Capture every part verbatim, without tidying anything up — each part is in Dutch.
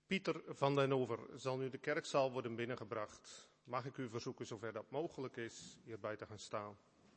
Pieter van den Over zal nu de kerkzaal worden binnengebracht. Mag ik u verzoeken, zover dat mogelijk is, hierbij te gaan staan.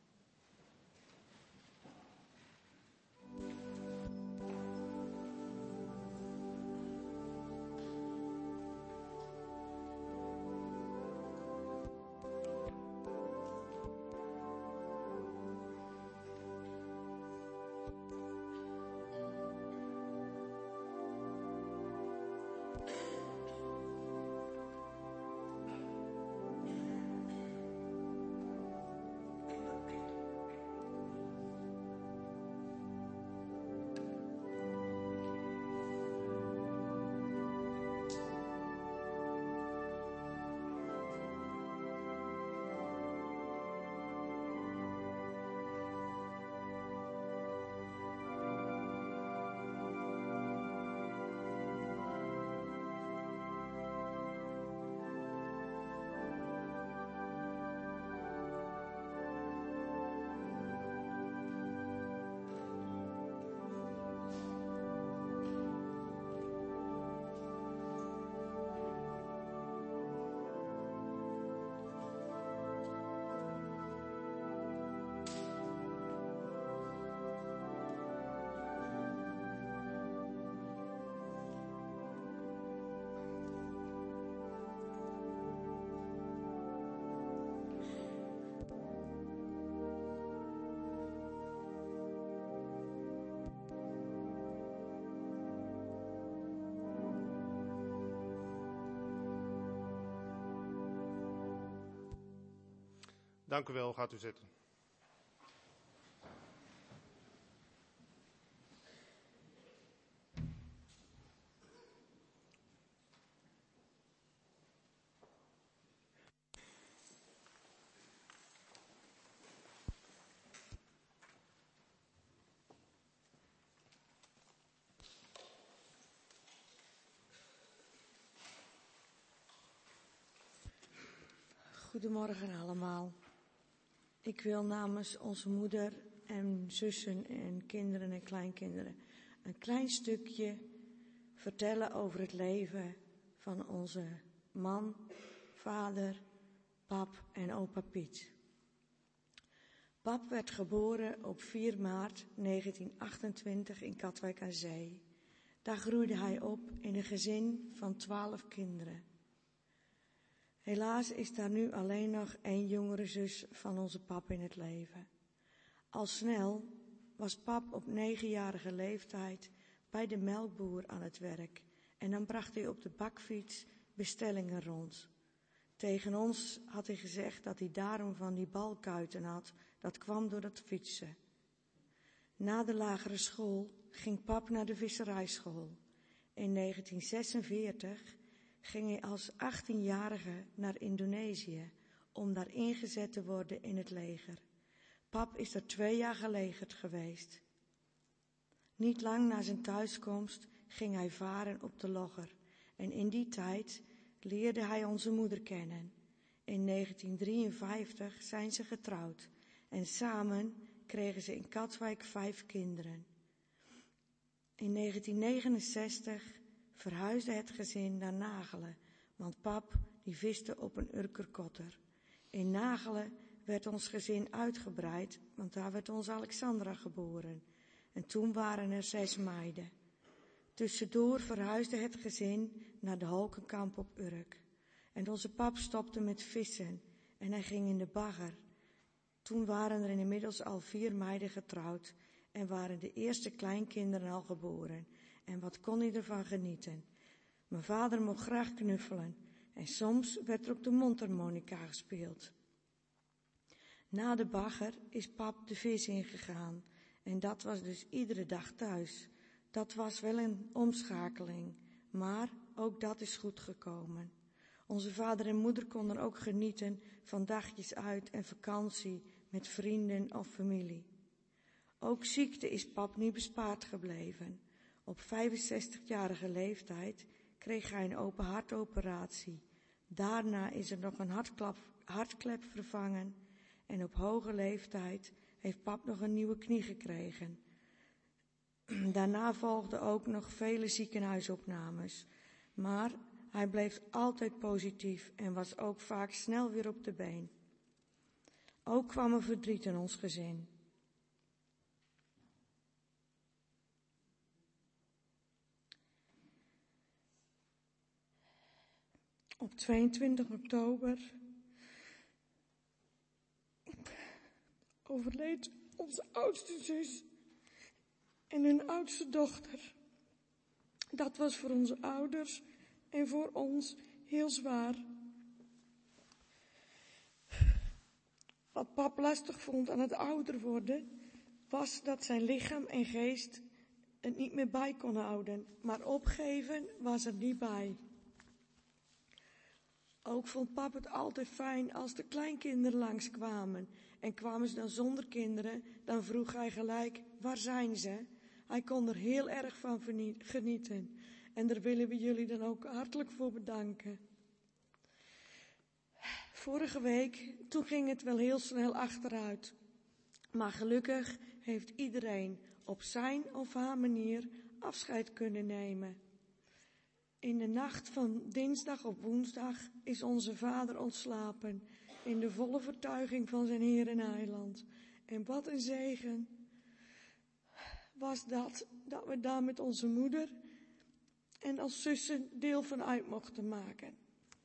Dank u wel, gaat u zitten. Goedemorgen allemaal. Ik wil namens onze moeder en zussen en kinderen en kleinkinderen een klein stukje vertellen over het leven van onze man, vader, pap en opa Piet. Pap werd geboren op vier maart negentien achtentwintig in Katwijk aan Zee. Daar groeide hij op in een gezin van twaalf kinderen. Helaas is daar nu alleen nog één jongere zus van onze pap in het leven. Al snel was pap op negenjarige leeftijd bij de melkboer aan het werk en dan bracht hij op de bakfiets bestellingen rond. Tegen ons had hij gezegd dat hij daarom van die balkuiten had, dat kwam door het fietsen. Na de lagere school ging pap naar de visserijschool. In negentien zesenveertig ging hij als achttienjarige naar Indonesië om daar ingezet te worden in het leger. Pap is er twee jaar gelegerd geweest. Niet lang na zijn thuiskomst ging hij varen op de Logger en in die tijd leerde hij onze moeder kennen. In negentien drieënvijftig zijn ze getrouwd en samen kregen ze in Katwijk vijf kinderen. In negentien negenenzestig verhuisde het gezin naar Nagelen, want pap die viste op een Urkerkotter. In Nagelen werd ons gezin uitgebreid, want daar werd onze Alexandra geboren. En toen waren er zes meiden. Tussendoor verhuisde het gezin naar de Holkenkamp op Urk. En onze pap stopte met vissen en hij ging in de bagger. Toen waren er inmiddels al vier meiden getrouwd en waren de eerste kleinkinderen al geboren. En wat kon hij ervan genieten? Mijn vader mocht graag knuffelen en soms werd er op de mondharmonica gespeeld. Na de bagger is pap de vis ingegaan en dat was dus iedere dag thuis. Dat was wel een omschakeling, maar ook dat is goed gekomen. Onze vader en moeder konden ook genieten van dagjes uit en vakantie met vrienden of familie. Ook ziekte is pap niet bespaard gebleven. Op vijfenzestigjarige leeftijd kreeg hij een open hartoperatie. Daarna is er nog een hartklep, hartklep vervangen en op hoge leeftijd heeft pap nog een nieuwe knie gekregen. Daarna volgden ook nog vele ziekenhuisopnames. Maar hij bleef altijd positief en was ook vaak snel weer op de been. Ook kwam er verdriet in ons gezin. Op tweeëntwintig oktober overleed onze oudste zus en hun oudste dochter. Dat was voor onze ouders en voor ons heel zwaar. Wat pap lastig vond aan het ouder worden, was dat zijn lichaam en geest het niet meer bij kon houden. Maar opgeven was er niet bij. Ook vond pap het altijd fijn als de kleinkinderen langskwamen. En kwamen ze dan zonder kinderen, dan vroeg hij gelijk, waar zijn ze? Hij kon er heel erg van genieten. En daar willen we jullie dan ook hartelijk voor bedanken. Vorige week, toen ging het wel heel snel achteruit. Maar gelukkig heeft iedereen op zijn of haar manier afscheid kunnen nemen. In de nacht van dinsdag op woensdag is onze vader ontslapen, in de volle vertuiging van zijn Heer en Heiland. En wat een zegen was dat, dat we daar met onze moeder en als zussen deel van uit mochten maken.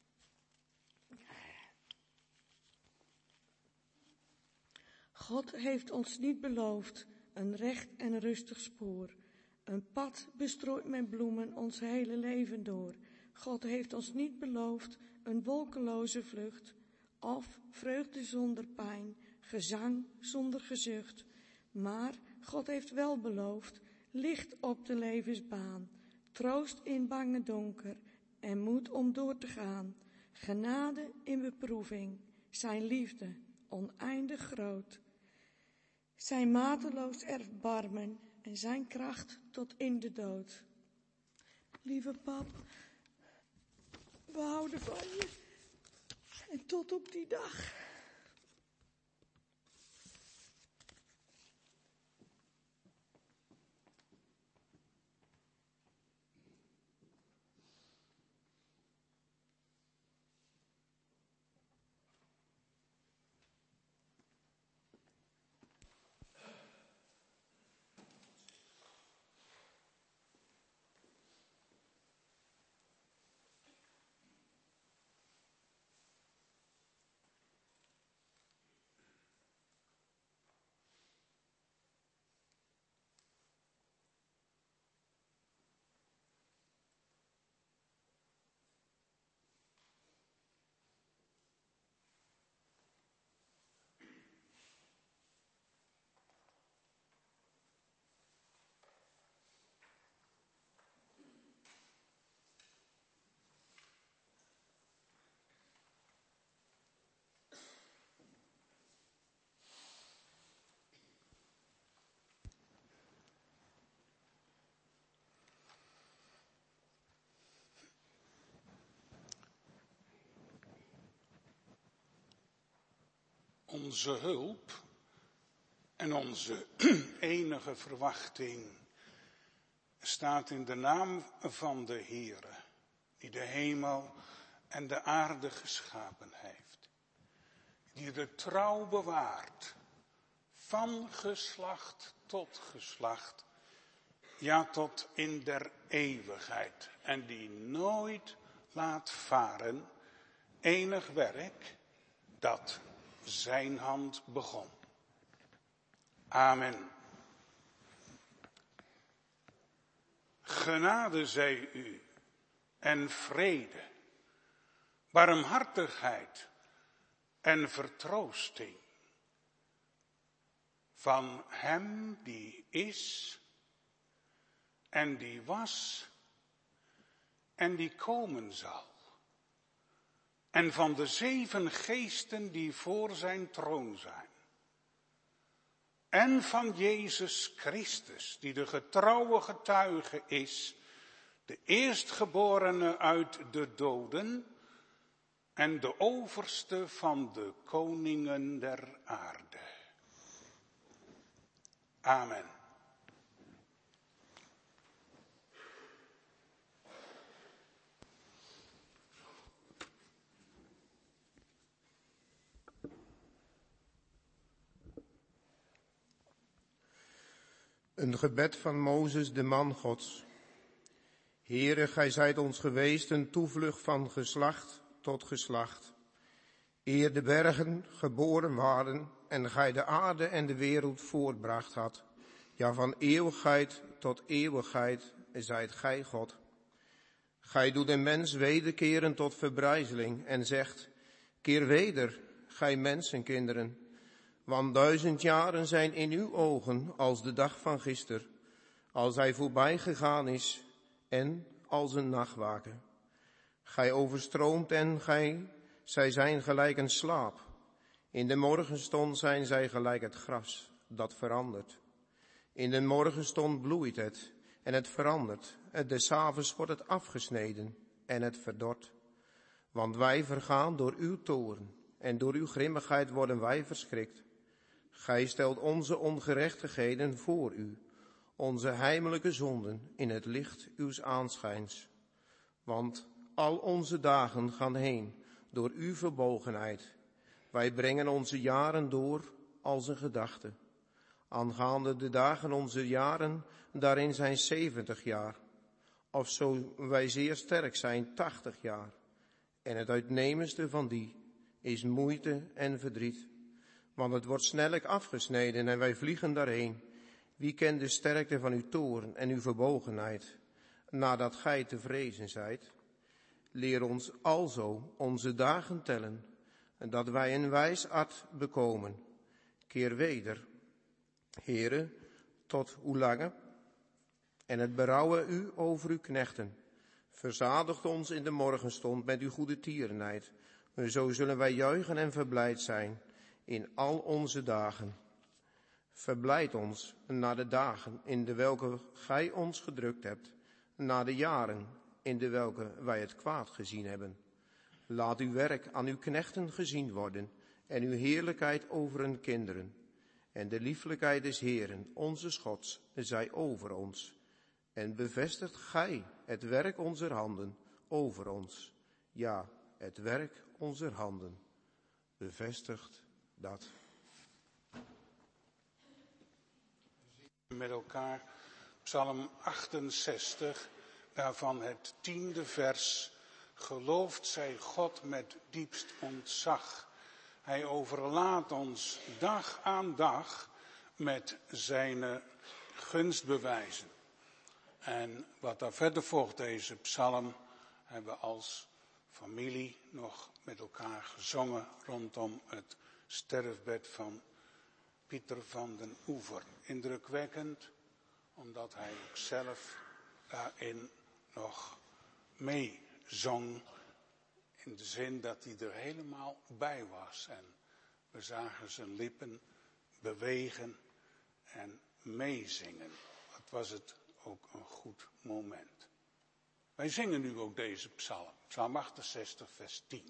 God heeft ons niet beloofd een recht en rustig spoor. Een pad bestrooid met bloemen ons hele leven door. God heeft ons niet beloofd een wolkeloze vlucht. Of vreugde zonder pijn, gezang zonder gezucht. Maar God heeft wel beloofd licht op de levensbaan. Troost in bange donker en moed om door te gaan. Genade in beproeving, zijn liefde oneindig groot. Zijn mateloos erbarmen en zijn kracht tot in de dood. Lieve pap, we houden van je. En tot op die dag. Onze hulp en onze enige verwachting staat in de naam van de Heere, die de hemel en de aarde geschapen heeft, die de trouw bewaart, van geslacht tot geslacht, ja tot in der eeuwigheid, en die nooit laat varen enig werk dat zijn hand begon. Amen. Genade zij u en vrede, barmhartigheid en vertroosting van hem die is en die was en die komen zal. En van de zeven geesten die voor zijn troon zijn. En van Jezus Christus, die de getrouwe getuige is, de eerstgeborene uit de doden en de overste van de koningen der aarde. Amen. Een gebed van Mozes, de man Gods. Heere, gij zijt ons geweest een toevlucht van geslacht tot geslacht. Eer de bergen geboren waren en gij de aarde en de wereld voortbracht had. Ja, van eeuwigheid tot eeuwigheid zijt gij God. Gij doet een mens wederkeren tot verbrijzeling en zegt, keer weder, gij mensenkinderen. Want duizend jaren zijn in uw ogen als de dag van gister, als hij voorbij gegaan is en als een nachtwaken. Gij overstroomt en gij, zij zijn gelijk een slaap. In de morgenstond zijn zij gelijk het gras, dat verandert. In de morgenstond bloeit het en het verandert. Des avonds wordt het afgesneden en het verdort. Want wij vergaan door uw toorn en door uw grimmigheid worden wij verschrikt. Gij stelt onze ongerechtigheden voor u, onze heimelijke zonden in het licht uws aanschijns. Want al onze dagen gaan heen door uw verbogenheid. Wij brengen onze jaren door als een gedachte. Aangaande de dagen onze jaren, daarin zijn zeventig jaar. Of zo wij zeer sterk zijn, tachtig jaar. En het uitnemendste van die is moeite en verdriet. Want het wordt snellijk afgesneden en wij vliegen daarheen. Wie kent de sterkte van uw toorn en uw verbogenheid, nadat gij te vrezen zijt? Leer ons alzo onze dagen tellen, en dat wij een wijs hart bekomen. Keer weder, Heere, tot hoe lange? En het berouwen u over uw knechten. Verzadigt ons in de morgenstond met uw goede tierenheid. Zo zullen wij juichen en verblijd zijn in al onze dagen. Verblijd ons na de dagen in de welke gij ons gedrukt hebt, na de jaren in de welke wij het kwaad gezien hebben. Laat uw werk aan uw knechten gezien worden en uw heerlijkheid over hun kinderen. En de lieflijkheid des Heeren, onze Gods, zij over ons. En bevestigt gij het werk onzer handen over ons. Ja, het werk onzer handen. Bevestigt dat. Met elkaar Psalm achtenzestig, daarvan het tiende vers. Geloofd zij God met diepst ontzag. Hij overlaat ons dag aan dag met zijn gunstbewijzen. En wat daar verder volgt, deze psalm, hebben we als familie nog met elkaar gezongen rondom het sterfbed van Pieter van den Oever. Indrukwekkend, omdat hij ook zelf daarin nog meezong. In de zin dat hij er helemaal bij was. En we zagen zijn lippen bewegen en meezingen. Wat was het ook een goed moment. Wij zingen nu ook deze psalm. Psalm achtenzestig, vers tien.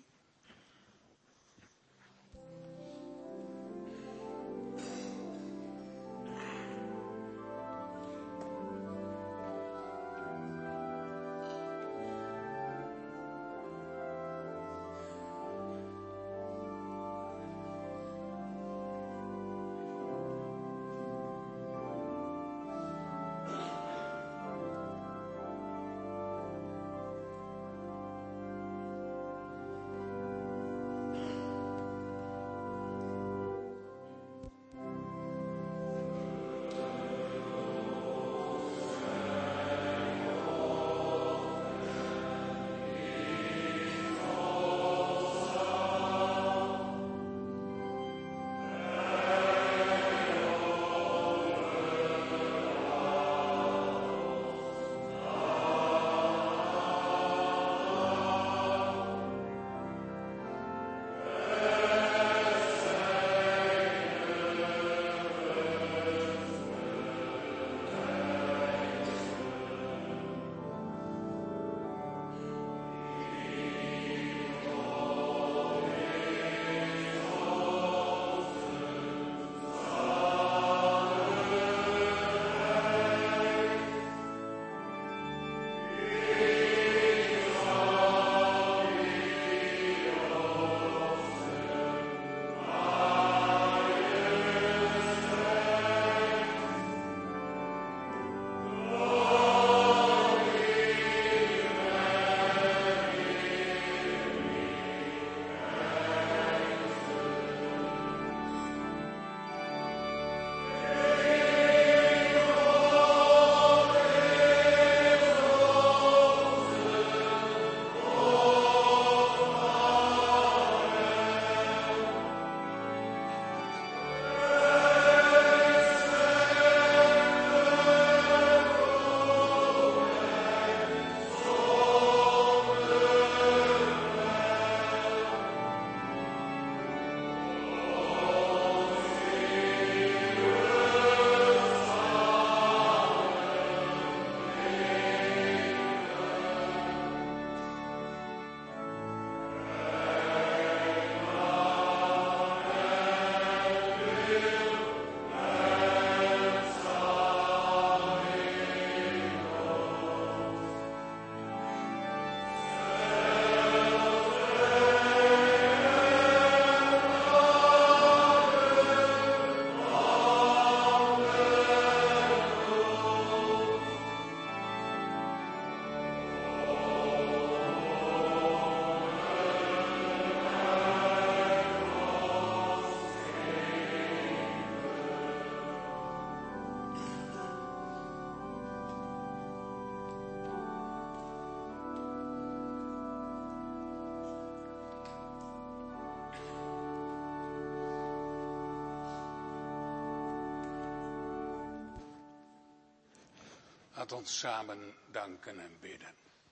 Laat ons samen danken en bidden.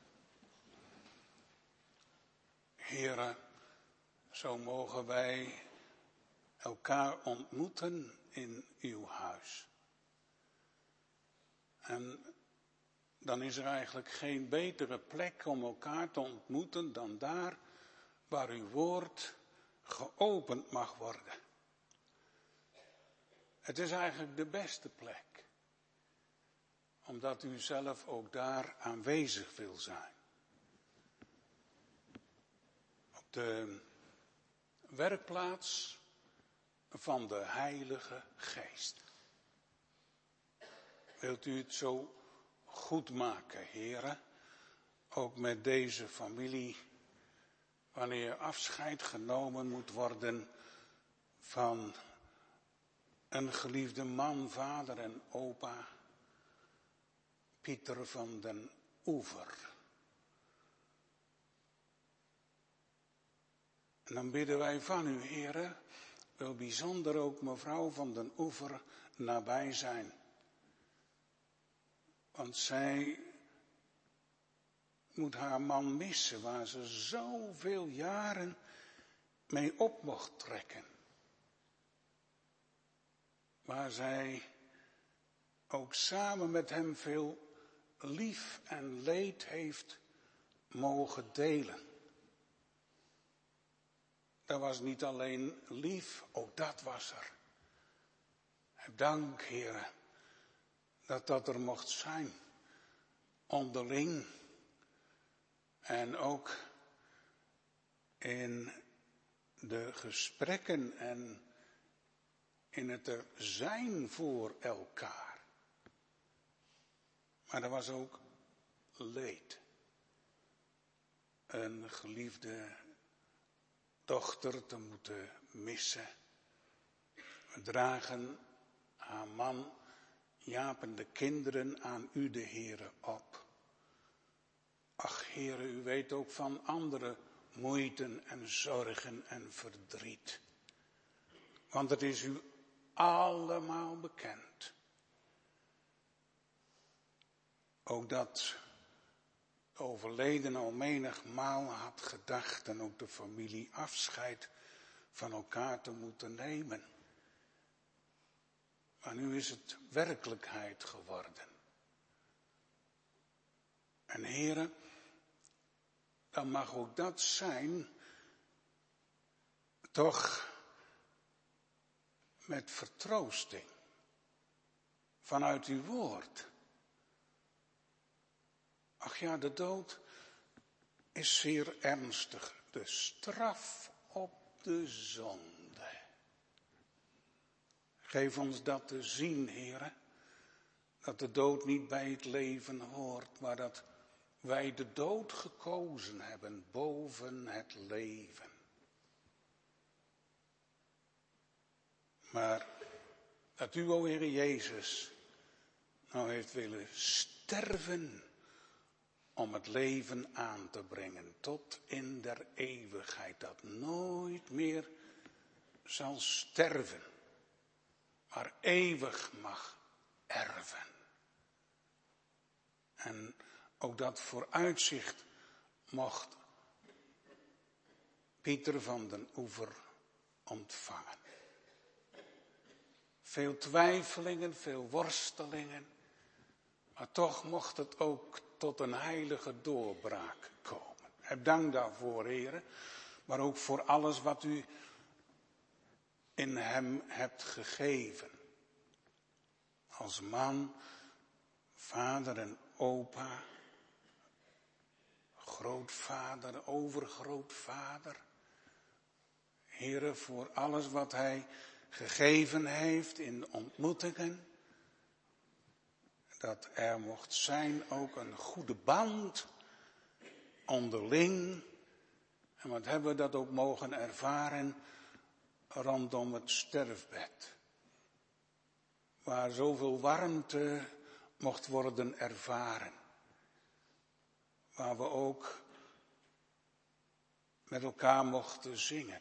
Heere, zo mogen wij elkaar ontmoeten in uw huis. En dan is er eigenlijk geen betere plek om elkaar te ontmoeten dan daar waar uw woord geopend mag worden. Het is eigenlijk de beste plek, omdat u zelf ook daar aanwezig wil zijn. Op de werkplaats van de Heilige Geest. Wilt u het zo goed maken, Heere, ook met deze familie, wanneer afscheid genomen moet worden van een geliefde man, vader en opa, Pieter van den Oever. En dan bidden wij van u, Heere, wil bijzonder ook mevrouw van den Oever nabij zijn. Want zij moet haar man missen, waar ze zoveel jaren mee op mocht trekken. Waar zij ook samen met hem veel lief en leed heeft mogen delen. Dat was niet alleen lief, ook dat was er. Heb dank, Heere, dat dat er mocht zijn, onderling. En ook in de gesprekken en in het er zijn voor elkaar. Maar er was ook leed. Een geliefde dochter te moeten missen. We dragen haar man, Jaap en de kinderen aan u, de Heere, op. Ach, Heere, u weet ook van andere moeiten en zorgen en verdriet. Want het is u allemaal bekend. Ook dat de overleden al menigmaal had gedacht en ook de familie afscheid van elkaar te moeten nemen. Maar nu is het werkelijkheid geworden. En Heere, dan mag ook dat zijn, toch met vertroosting vanuit uw woord. Ach ja, de dood is zeer ernstig. De straf op de zonde. Geef ons dat te zien, Heere. Dat de dood niet bij het leven hoort, maar dat wij de dood gekozen hebben boven het leven. Maar dat u, o Heere Jezus, nou heeft willen sterven om het leven aan te brengen tot in der eeuwigheid, dat nooit meer zal sterven, maar eeuwig mag erven. En ook dat vooruitzicht mocht Pieter van den Oever ontvangen. Veel twijfelingen, veel worstelingen, maar toch mocht het ook tot een heilige doorbraak komen. Heb dank daarvoor, Heere, maar ook voor alles wat u in hem hebt gegeven. Als man, vader en opa, grootvader, overgrootvader. Heere, voor alles wat hij gegeven heeft in ontmoetingen. Dat er mocht zijn ook een goede band onderling. En wat hebben we dat ook mogen ervaren rondom het sterfbed. Waar zoveel warmte mocht worden ervaren. Waar we ook met elkaar mochten zingen.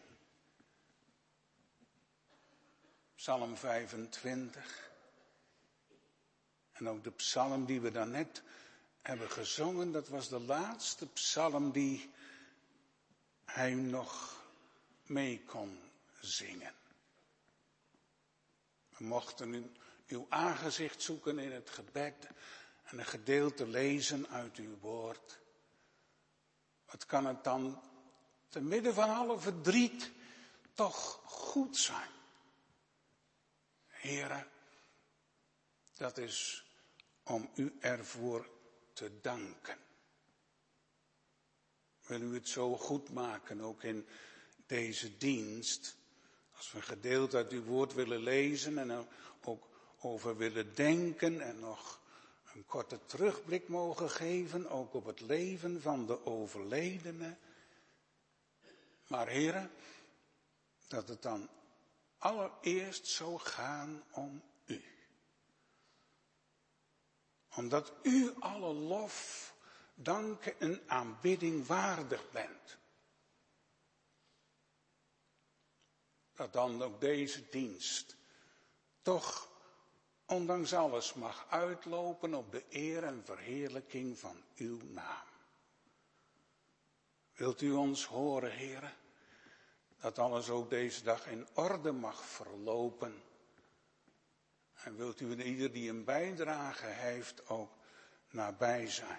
Psalm vijfentwintig. En ook de psalm die we daarnet hebben gezongen, dat was de laatste psalm die hij nog mee kon zingen. We mochten u, uw aangezicht zoeken in het gebed en een gedeelte lezen uit uw woord. Wat kan het dan te midden van alle verdriet toch goed zijn? Heere, dat is om u ervoor te danken. Wil u het zo goed maken, ook in deze dienst, als we een gedeelte uit uw woord willen lezen en er ook over willen denken en nog een korte terugblik mogen geven, ook op het leven van de overledene. Maar Heere, dat het dan allereerst zou gaan om u. Omdat u alle lof, dank en aanbidding waardig bent. Dat dan ook deze dienst toch ondanks alles mag uitlopen op de eer en verheerlijking van uw naam. Wilt u ons horen, Heere, dat alles ook deze dag in orde mag verlopen. En wilt u ieder die een bijdrage heeft ook nabij zijn.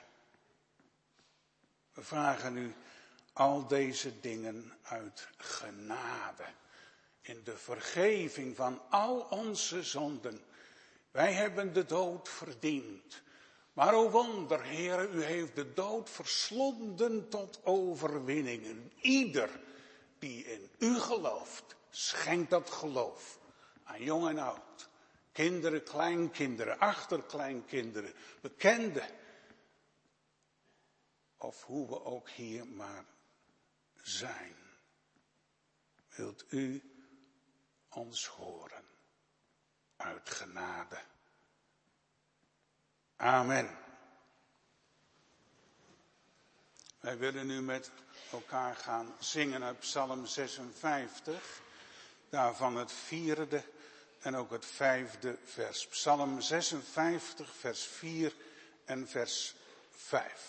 We vragen u al deze dingen uit genade. In de vergeving van al onze zonden. Wij hebben de dood verdiend. Maar o wonder, Heere, u heeft de dood verslonden tot overwinning. En ieder die in u gelooft, schenkt dat geloof aan jong en oud. Kinderen, kleinkinderen, achterkleinkinderen, bekenden. Of hoe we ook hier maar zijn. Wilt u ons horen uit genade. Amen. Wij willen nu met elkaar gaan zingen uit Psalm zesenvijftig. Daarvan het vierde en ook het vijfde vers. Psalm zesenvijftig, vers vier en vers vijf.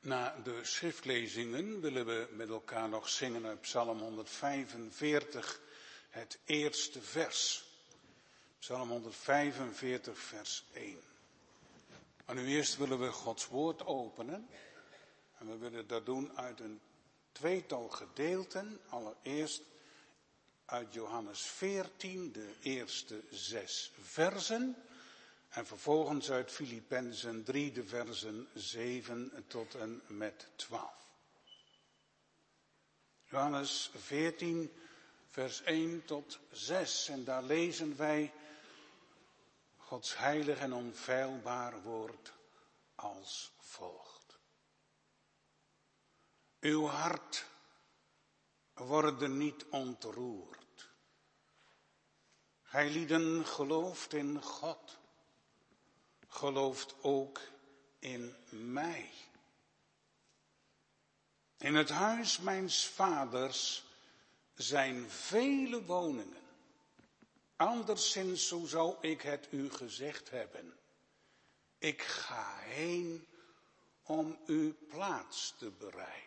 Na de schriftlezingen willen we met elkaar nog zingen uit Psalm honderdvijfenveertig, het eerste vers. Psalm honderdvijfenveertig, vers één. Maar nu eerst willen we Gods woord openen. En we willen dat doen uit een tweetal gedeelten. Allereerst uit Johannes veertien, de eerste zes versen. En vervolgens uit Filippenzen drie, de versen zeven tot en met twaalf. Johannes veertien, vers één tot zes. En daar lezen wij Gods heilig en onfeilbaar woord als volgt. Uw hart worden niet ontroerd. Gijlieden, gelooft in God. Gelooft ook in mij. In het huis mijns vaders zijn vele woningen. Anderszins, zo zou ik het u gezegd hebben. Ik ga heen om u plaats te bereiden.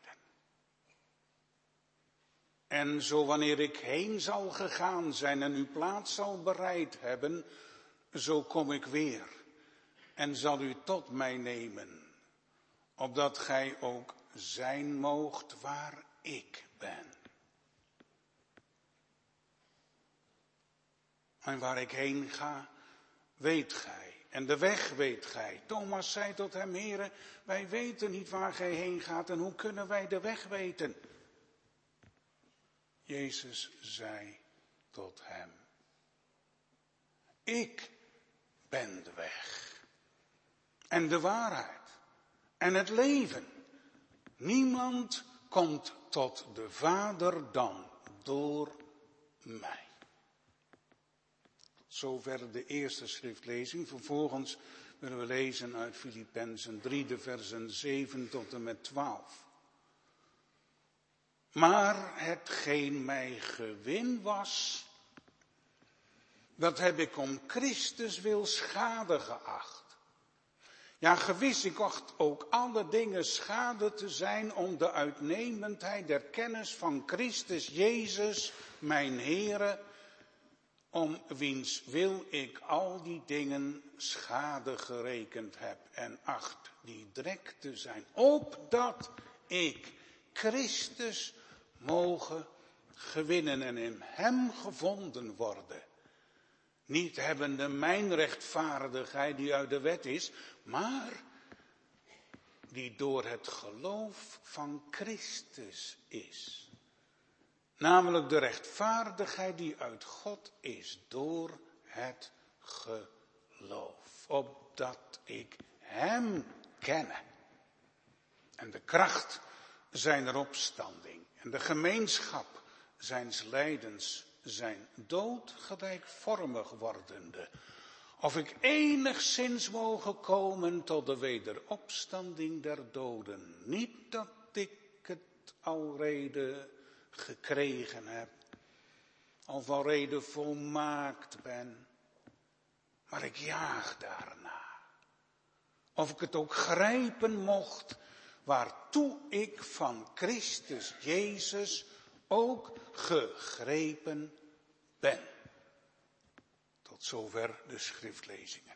En zo wanneer ik heen zal gegaan zijn en u plaats zal bereid hebben, zo kom ik weer en zal u tot mij nemen, opdat gij ook zijn moogt waar ik ben. En waar ik heen ga, weet gij. En de weg weet gij. Thomas zei tot hem, Heere, wij weten niet waar gij heen gaat en hoe kunnen wij de weg weten? Jezus zei tot hem, ik ben de weg en de waarheid en het leven. Niemand komt tot de Vader dan door mij. Zover de eerste schriftlezing. Vervolgens willen we lezen uit Filippenzen drie, de versen zeven tot en met twaalf. Maar hetgeen mij gewin was, dat heb ik om Christus wil schade geacht. Ja, gewis, ik acht ook alle dingen schade te zijn om de uitnemendheid der kennis van Christus Jezus, mijn Heere, om wiens wil ik al die dingen schade gerekend heb en acht die drek te zijn, opdat ik Christus mogen gewinnen en in hem gevonden worden. Niet hebbende mijn rechtvaardigheid die uit de wet is, maar die door het geloof van Christus is. Namelijk de rechtvaardigheid die uit God is door het geloof. Opdat ik hem kenne. En de kracht zijner opstanding. En de gemeenschap zijns lijdens, zijn dood gelijkvormig wordende. Of ik enigszins mogen komen tot de wederopstanding der doden. Niet dat ik het alrede gekregen heb, of alrede volmaakt ben, maar ik jaag daarna. Of ik het ook grijpen mocht, waartoe ik van Christus Jezus ook gegrepen ben. Tot zover de schriftlezingen.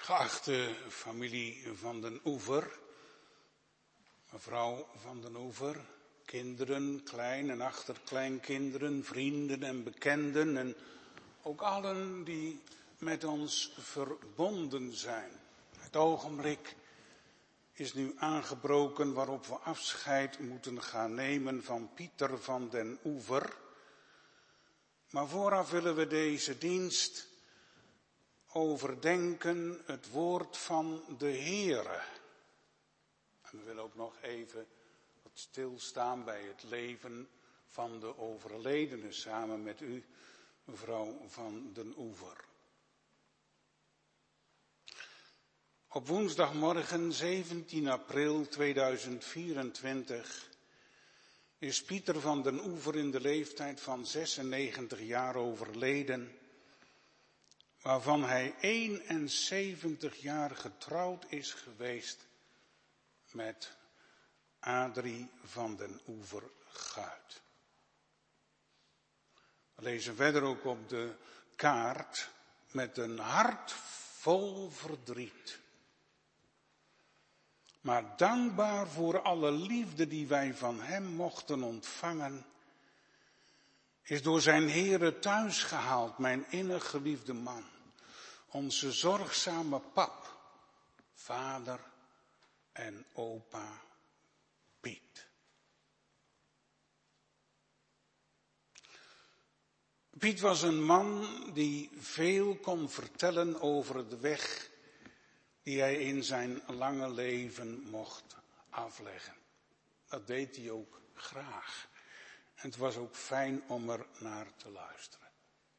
Geachte familie van den Oever, mevrouw van den Oever, kinderen, klein- en achterkleinkinderen, vrienden en bekenden en ook allen die met ons verbonden zijn. Het ogenblik is nu aangebroken waarop we afscheid moeten gaan nemen van Pieter van den Oever. Maar vooraf willen we deze dienst overdenken het woord van de Heere. En we willen ook nog even wat stilstaan bij het leven van de overledene samen met u, mevrouw van den Oever. Op woensdagmorgen zeventien april tweeduizend vierentwintig is Pieter van den Oever in de leeftijd van zesennegentig jaar overleden, waarvan hij eenenzeventig jaar getrouwd is geweest met Adrie van den Oever Guit. We lezen verder ook op de kaart: met een hart vol verdriet, maar dankbaar voor alle liefde die wij van hem mochten ontvangen, is door zijn Heere thuis gehaald mijn innig geliefde man, onze zorgzame pap, vader en opa Piet. Piet was een man die veel kon vertellen over de weg die hij in zijn lange leven mocht afleggen. Dat deed hij ook graag. En het was ook fijn om er naar te luisteren.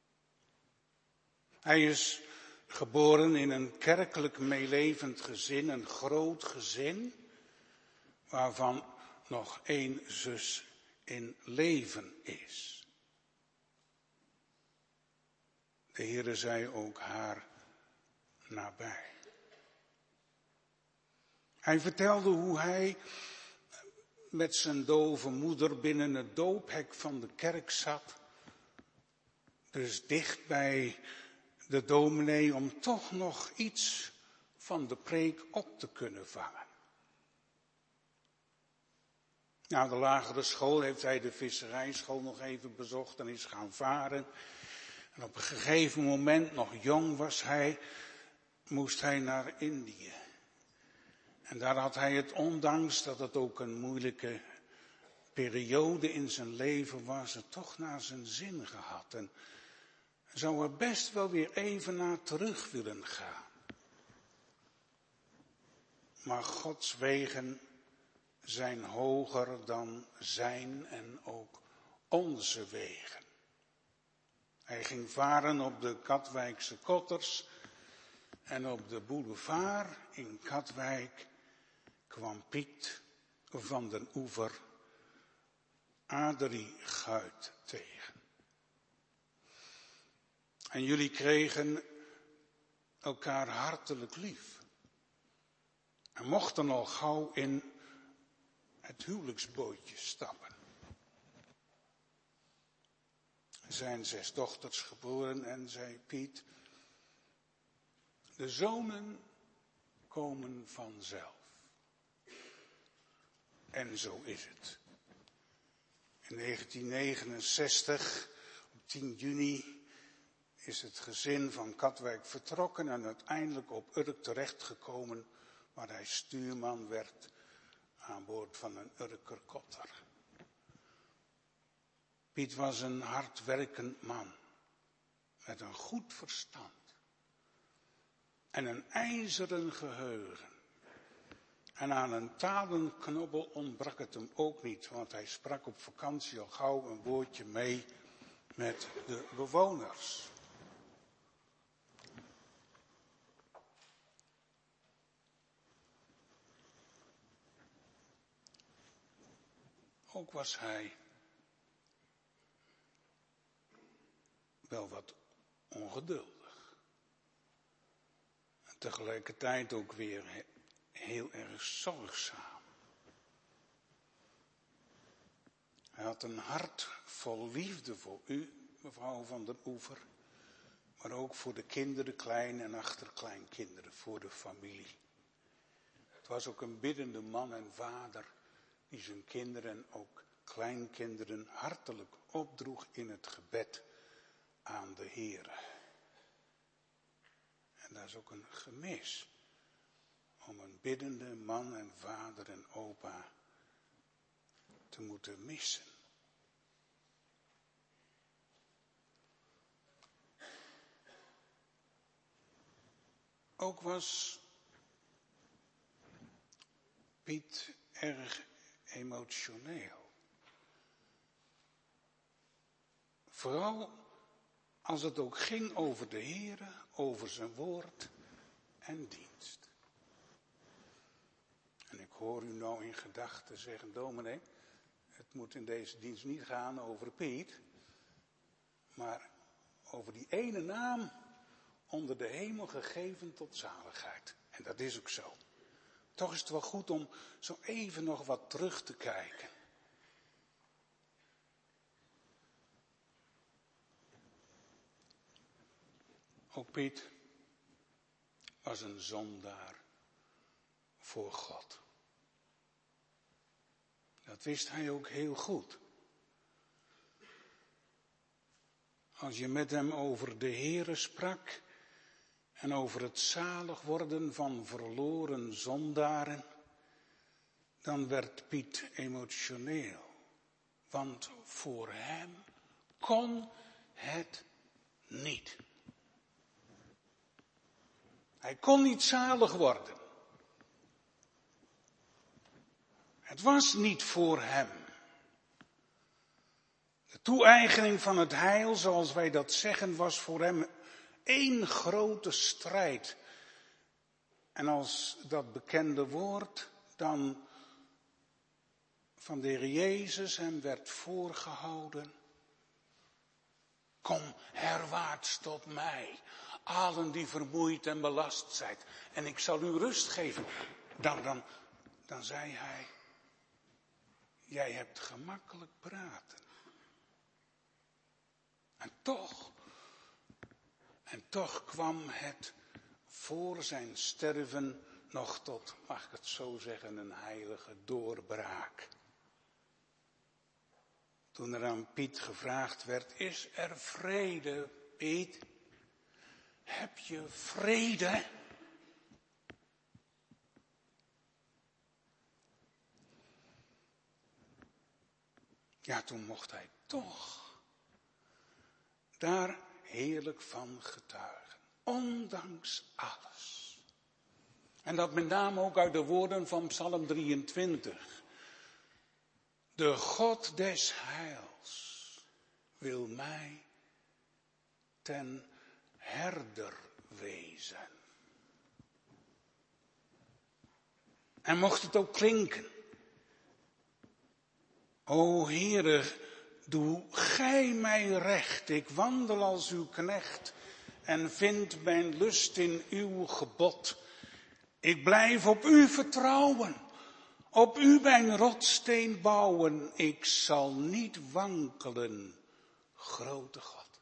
Hij is geboren in een kerkelijk meelevend gezin, een groot gezin, waarvan nog één zus in leven is. De Heere zij ook haar nabij. Hij vertelde hoe hij met zijn dove moeder binnen het doophek van de kerk zat, dus dicht bij de dominee, om toch nog iets van de preek op te kunnen vangen. Na de lagere school heeft hij de visserijschool nog even bezocht en is gaan varen. En op een gegeven moment, nog jong was hij, moest hij naar Indië. En daar had hij het, ondanks dat het ook een moeilijke periode in zijn leven was, het toch naar zijn zin gehad. En zou er best wel weer even naar terug willen gaan. Maar Gods wegen zijn hoger dan zijn en ook onze wegen. Hij ging varen op de Katwijkse kotters en op de boulevard in Katwijk kwam Piet van den Oever Adrie Guit tegen. En jullie kregen elkaar hartelijk lief. En mochten al gauw in het huwelijksbootje stappen. Er zijn zes dochters geboren en zei Piet: de zonen komen vanzelf. En zo is het. In negentien negenenzestig, op tien juni, is het gezin van Katwijk vertrokken en uiteindelijk op Urk terechtgekomen, waar hij stuurman werd aan boord van een Urker kotter. Piet was een hardwerkend man, met een goed verstand en een ijzeren geheugen. En aan een talenknobbel ontbrak het hem ook niet, want hij sprak op vakantie al gauw een woordje mee met de bewoners. Ook was hij wel wat ongeduldig. En tegelijkertijd ook weer heel erg zorgzaam. Hij had een hart vol liefde voor u, mevrouw van den Oever, Maar ook voor de kinderen, klein- en achterkleinkinderen, voor de familie. Het was ook een biddende man en vader die zijn kinderen en ook kleinkinderen hartelijk opdroeg in het gebed aan de Heere. En dat is ook een gemis om een biddende man en vader en opa te moeten missen. Ook was Piet erg emotioneel. Vooral als het ook ging over de Heere, over zijn woord en dienst. En ik hoor u nou in gedachten zeggen, dominee, het moet in deze dienst niet gaan over Piet, maar over die ene naam onder de hemel gegeven tot zaligheid. En dat is ook zo. Toch is het wel goed om zo even nog wat terug te kijken. Ook Piet was een zondaar voor God. Dat wist hij ook heel goed. Als je met hem over de Heere sprak en over het zalig worden van verloren zondaren, dan werd Piet emotioneel. Want voor hem kon het niet. Hij kon niet zalig worden. Het was niet voor hem. De toe-eigening van het heil, zoals wij dat zeggen, was voor hem één grote strijd. En als dat bekende woord dan van de Heer Jezus hem werd voorgehouden: kom herwaarts tot mij, allen die vermoeid en belast zijn, en ik zal u rust geven. Dan, dan, dan zei hij: jij hebt gemakkelijk praten. En toch, en toch kwam het voor zijn sterven nog tot, mag ik het zo zeggen, een heilige doorbraak. Toen er aan Piet gevraagd werd: is er vrede, Piet? Heb je vrede? Ja, toen mocht hij toch daar heerlijk van getuigen. Ondanks alles. En dat met name ook uit de woorden van Psalm drieëntwintig. De God des heils wil mij ten herder wezen. En mocht het ook klinken: o Heere, doe gij mij recht, ik wandel als uw knecht en vind mijn lust in uw gebod. Ik blijf op u vertrouwen, op u mijn rotssteen bouwen, ik zal niet wankelen, grote God.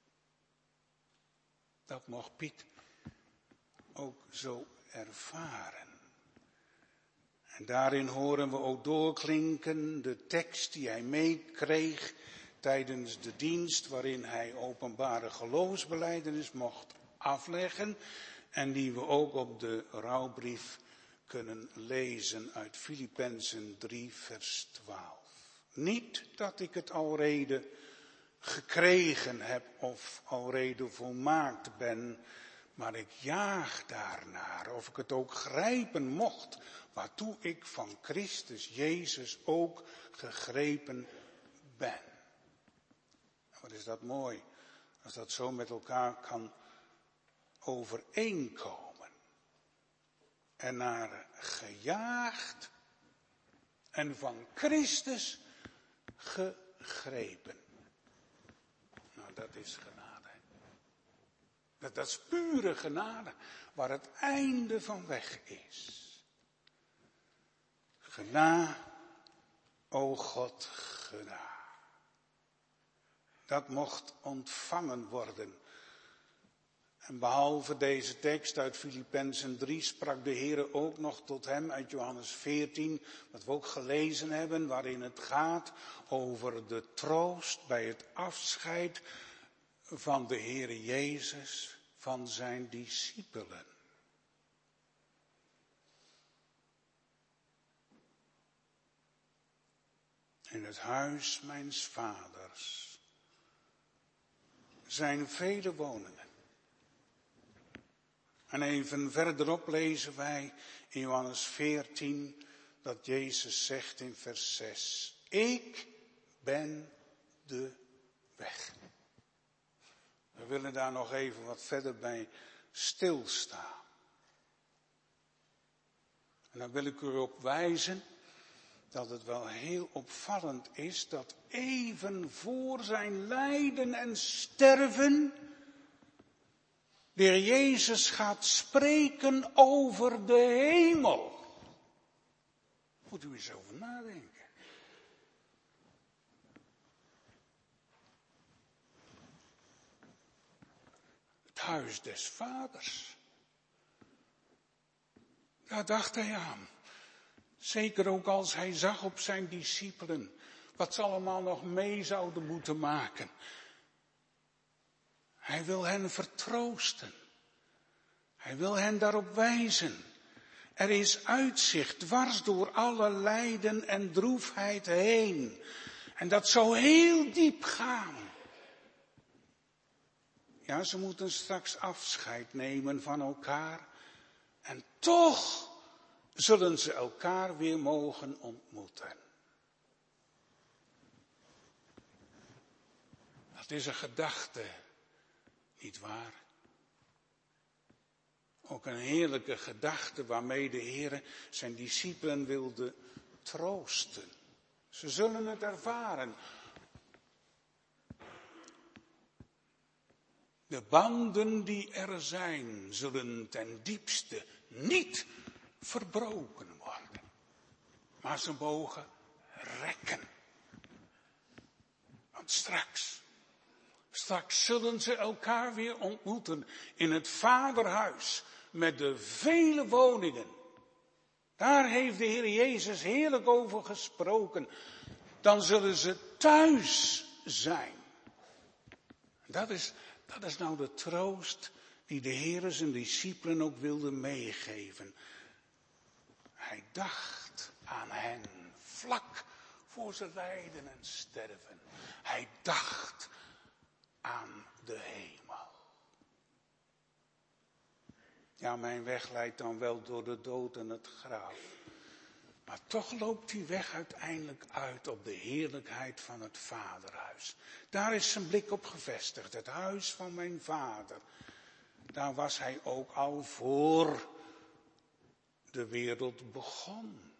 Dat mocht Piet ook zo ervaren. En daarin horen we ook doorklinken de tekst die hij meekreeg tijdens de dienst waarin hij openbare geloofsbelijdenis mocht afleggen en die we ook op de rouwbrief kunnen lezen uit Filippenzen drie vers twaalf. Niet dat ik het alrede gekregen heb of alrede volmaakt ben, maar ik jaag daarnaar, of ik het ook grijpen mocht, waartoe ik van Christus Jezus ook gegrepen ben. Wat is dat mooi, als dat zo met elkaar kan overeenkomen. En naar gejaagd en van Christus gegrepen. Nou, dat is genade. Dat, dat is pure genade, waar het einde van weg is. Gena, o God, gena. Dat mocht ontvangen worden En behalve deze tekst uit Filippenzen drie sprak de Heer ook nog tot hem uit Johannes veertien, wat we ook gelezen hebben, waarin het gaat over de troost bij het afscheid van de Heer Jezus van zijn discipelen. In het huis mijns vaders zijn vele woningen. En even verderop lezen wij in Johannes veertien dat Jezus zegt in vers zes. Ik ben de weg. We willen daar nog even wat verder bij stilstaan. En dan wil ik u op wijzen dat het wel heel opvallend is dat even voor zijn lijden en sterven de Heer Jezus gaat spreken over de hemel. Moet u eens over nadenken. Het huis des vaders. Daar dacht hij aan. Zeker ook als hij zag op zijn discipelen wat ze allemaal nog mee zouden moeten maken. Hij wil hen vertroosten. Hij wil hen daarop wijzen. Er is uitzicht dwars door alle lijden en droefheid heen. En dat zou heel diep gaan. Ja, ze moeten straks afscheid nemen van elkaar. En toch zullen ze elkaar weer mogen ontmoeten. Dat is een gedachte, niet waar? Ook een heerlijke gedachte waarmee de Heer zijn discipelen wilde troosten. Ze zullen het ervaren. De banden die er zijn, zullen ten diepste niet verbroken worden. Maar ze mogen rekken. Want straks, straks zullen ze elkaar weer ontmoeten in het vaderhuis met de vele woningen. Daar heeft de Heer Jezus heerlijk over gesproken. Dan zullen ze thuis zijn. Dat is, dat is nou de troost die de Heer zijn discipelen ook wilde meegeven. Hij dacht aan hen vlak voor ze lijden en sterven. Hij dacht aan de hemel. Ja, mijn weg leidt dan wel door de dood en het graf. Maar toch loopt die weg uiteindelijk uit op de heerlijkheid van het vaderhuis. Daar is zijn blik op gevestigd, het huis van mijn vader. Daar was hij ook al voor de wereld begon.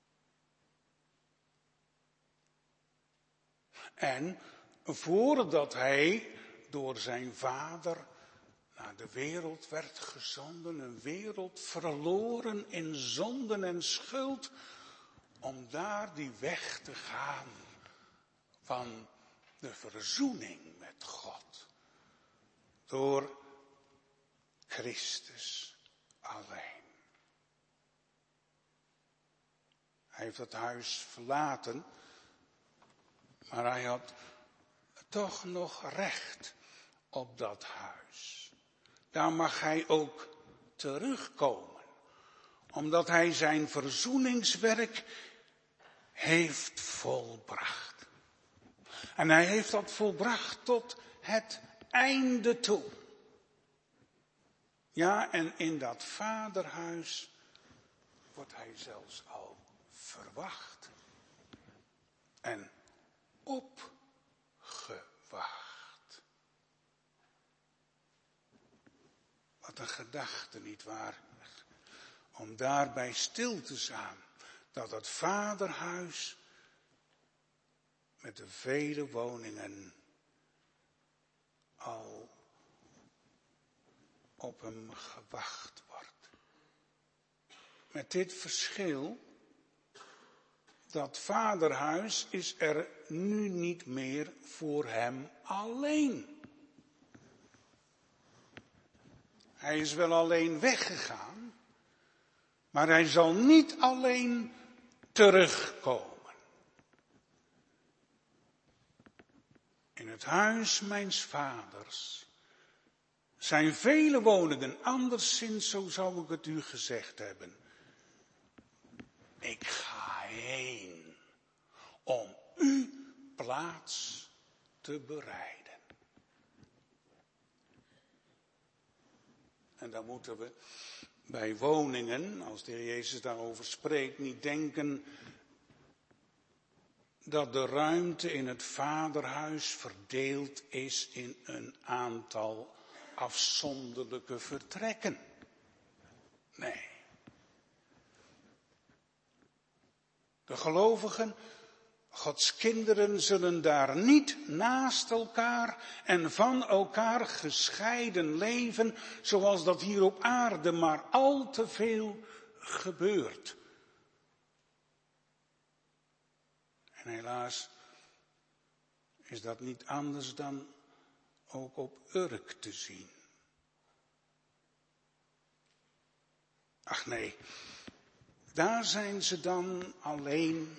En voordat hij door zijn vader naar de wereld werd gezonden, een wereld verloren in zonden en schuld, om daar die weg te gaan van de verzoening met God. Door Christus alleen. Hij heeft het huis verlaten, maar hij had toch nog recht op dat huis. Daar mag hij ook terugkomen, omdat hij zijn verzoeningswerk heeft volbracht. En hij heeft dat volbracht tot het einde toe. Ja, en in dat vaderhuis wordt hij zelfs al verwacht en opgewacht. Wat een gedachte, nietwaar? Om daarbij stil te staan dat het vaderhuis met de vele woningen al op hem gewacht wordt. Met dit verschil, dat vaderhuis is er nu niet meer voor hem alleen. Hij is wel alleen weggegaan, maar hij zal niet alleen terugkomen. In het huis mijns vaders zijn vele woningen, anderszins zo zou ik het u gezegd hebben. Ik ga heen om u plaats te bereiden. En dan moeten we bij woningen, als de Heer Jezus daarover spreekt, niet denken dat de ruimte in het vaderhuis verdeeld is in een aantal afzonderlijke vertrekken. Nee. De gelovigen, Gods kinderen, zullen daar niet naast elkaar en van elkaar gescheiden leven, zoals dat hier op aarde maar al te veel gebeurt. En helaas is dat niet anders dan ook op Urk te zien. Ach nee, daar zijn ze dan alleen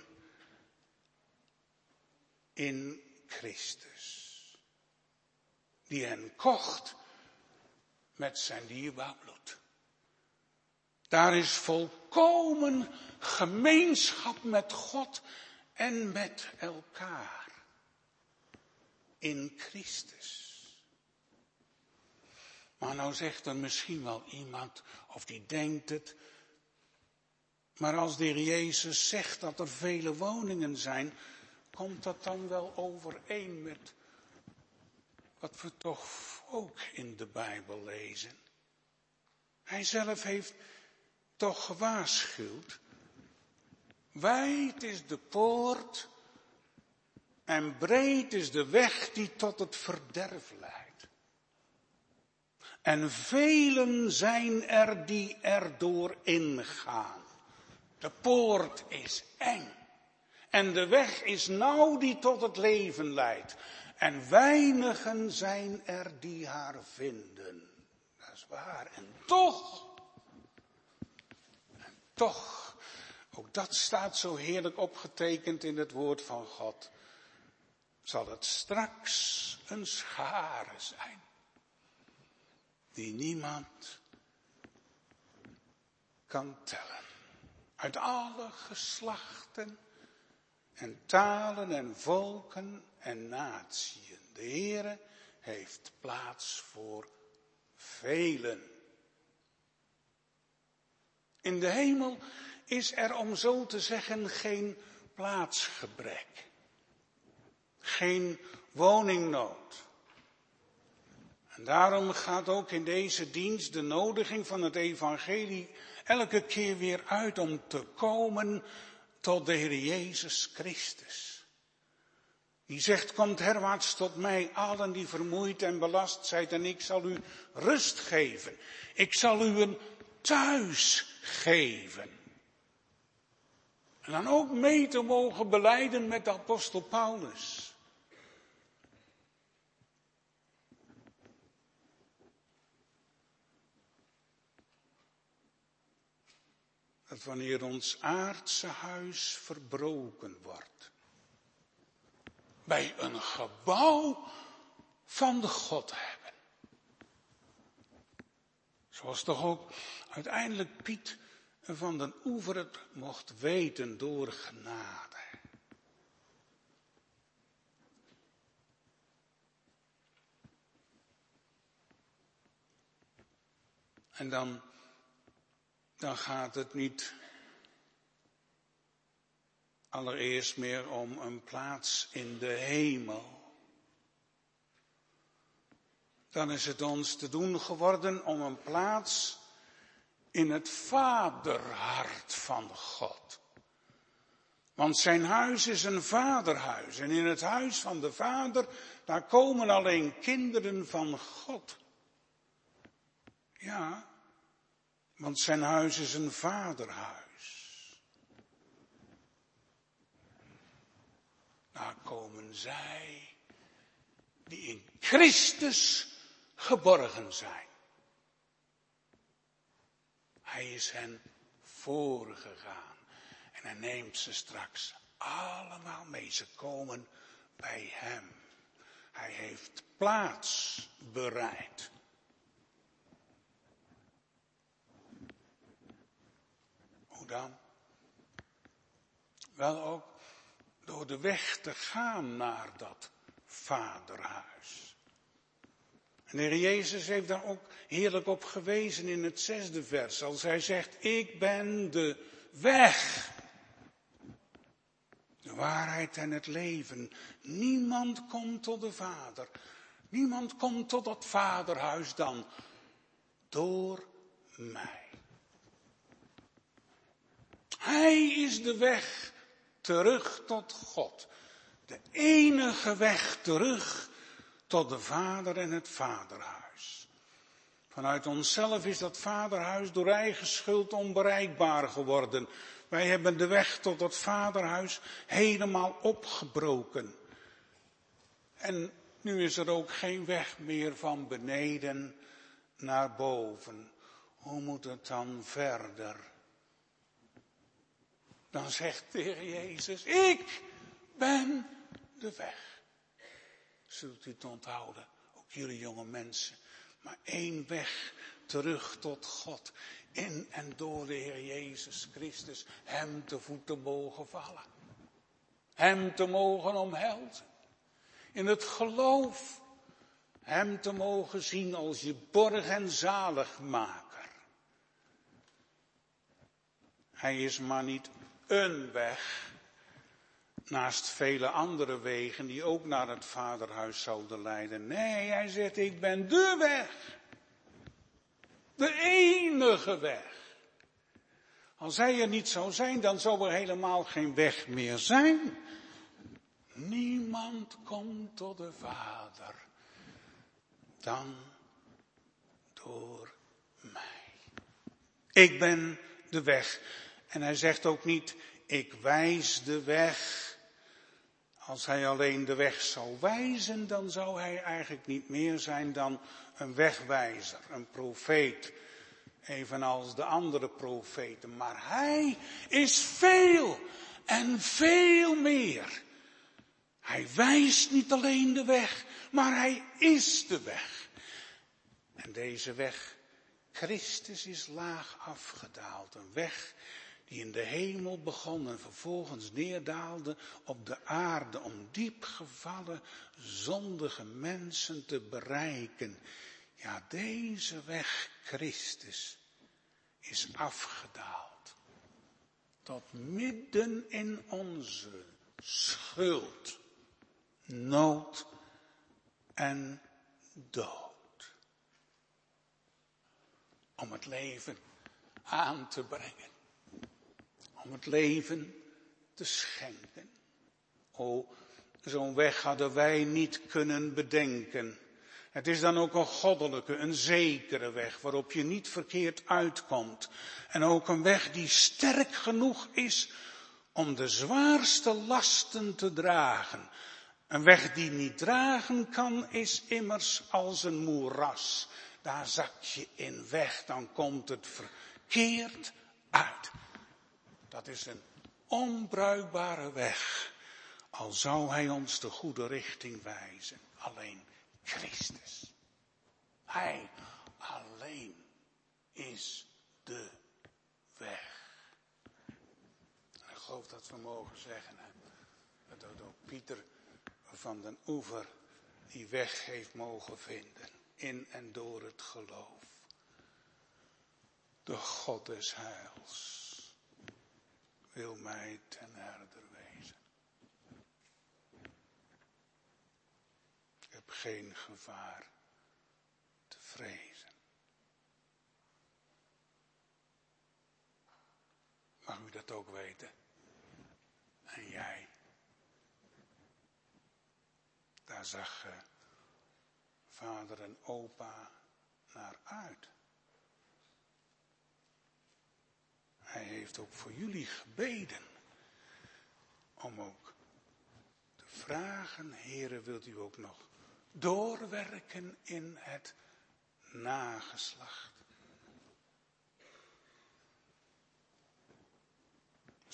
in Christus, die hen kocht met zijn dierbaar bloed. Daar is volkomen gemeenschap met God en met elkaar in Christus. Maar nou zegt er misschien wel iemand, of die denkt het, maar als de Heer Jezus zegt dat er vele woningen zijn, komt dat dan wel overeen met wat we toch ook in de Bijbel lezen? Hij zelf heeft toch gewaarschuwd. Wijd is de poort en breed is de weg die tot het verderf leidt. En velen zijn er die erdoor ingaan. De poort is eng. En de weg is nauw die tot het leven leidt. En weinigen zijn er die haar vinden. Dat is waar. En toch, en toch, ook dat staat zo heerlijk opgetekend in het woord van God, zal het straks een schare zijn, die niemand kan tellen. Uit alle geslachten en talen en volken en natieën. De Heere heeft plaats voor velen. In de hemel is er, om zo te zeggen, geen plaatsgebrek. Geen woningnood. En daarom gaat ook in deze dienst de nodiging van het evangelie elke keer weer uit om te komen tot de Heer Jezus Christus. Die zegt, komt herwaarts tot mij, allen die vermoeid en belast zijt, en ik zal u rust geven. Ik zal u een thuis geven. En dan ook mee te mogen belijden met de apostel Paulus. Dat wanneer ons aardse huis verbroken wordt, wij een gebouw van de God hebben. Zoals toch ook uiteindelijk Piet van den Oever het mocht weten door genade. En dan, dan gaat het niet allereerst meer om een plaats in de hemel. Dan is het ons te doen geworden om een plaats in het vaderhart van God. Want zijn huis is een vaderhuis. En in het huis van de Vader, daar komen alleen kinderen van God. Ja, want zijn huis is een vaderhuis. Daar komen zij die in Christus geborgen zijn. Hij is hen voorgegaan. En hij neemt ze straks allemaal mee. Ze komen bij hem. Hij heeft plaats bereid. Hoe dan? Wel ook door de weg te gaan naar dat vaderhuis. En de Heer Jezus heeft daar ook heerlijk op gewezen in het zesde vers. Als hij zegt, ik ben de weg, de waarheid en het leven. Niemand komt tot de Vader. Niemand komt tot dat vaderhuis dan door mij. Hij is de weg terug tot God. De enige weg terug tot de Vader en het vaderhuis. Vanuit onszelf is dat vaderhuis door eigen schuld onbereikbaar geworden. Wij hebben de weg tot dat vaderhuis helemaal opgebroken. En nu is er ook geen weg meer van beneden naar boven. Hoe moet het dan verder? Dan zegt de Heer Jezus, ik ben de weg. Zult u het onthouden, ook jullie jonge mensen. Maar één weg terug tot God. In en door de Heer Jezus Christus. Hem te voeten mogen vallen. Hem te mogen omhelzen. In het geloof. Hem te mogen zien als je borg en zaligmaker. Hij is maar niet een weg. Naast vele andere wegen die ook naar het vaderhuis zouden leiden. Nee, hij zegt, ik ben de weg. De enige weg. Als hij er niet zou zijn, dan zou er helemaal geen weg meer zijn. Niemand komt tot de Vader dan door mij. Ik ben de weg. En hij zegt ook niet, ik wijs de weg. Als hij alleen de weg zou wijzen, dan zou hij eigenlijk niet meer zijn dan een wegwijzer, een profeet. Evenals de andere profeten. Maar hij is veel en veel meer. Hij wijst niet alleen de weg, maar hij is de weg. En deze weg, Christus, is laag afgedaald. Een weg die in de hemel begon en vervolgens neerdaalde op de aarde om diep gevallen zondige mensen te bereiken. Ja, deze weg, Christus, is afgedaald tot midden in onze schuld, nood en dood. Om het leven aan te brengen. Om het leven te schenken. O, zo'n weg hadden wij niet kunnen bedenken. Het is dan ook een goddelijke, een zekere weg waarop je niet verkeerd uitkomt. En ook een weg die sterk genoeg is om de zwaarste lasten te dragen. Een weg die niet dragen kan is immers als een moeras. Daar zak je in weg, dan komt het verkeerd uit. Dat is een onbruikbare weg, al zou hij ons de goede richting wijzen. Alleen Christus. Hij alleen is de weg. En ik geloof dat we mogen zeggen, hè, dat ook Pieter van den Oever die weg heeft mogen vinden. In en door het geloof. De God des heils wil mij ten herder wezen. Ik heb geen gevaar te vrezen. Mag u dat ook weten? En jij? Daar zag uh, vader en opa naar uit. Hij heeft ook voor jullie gebeden. Om ook te vragen, Heere, wilt u ook nog doorwerken in het nageslacht.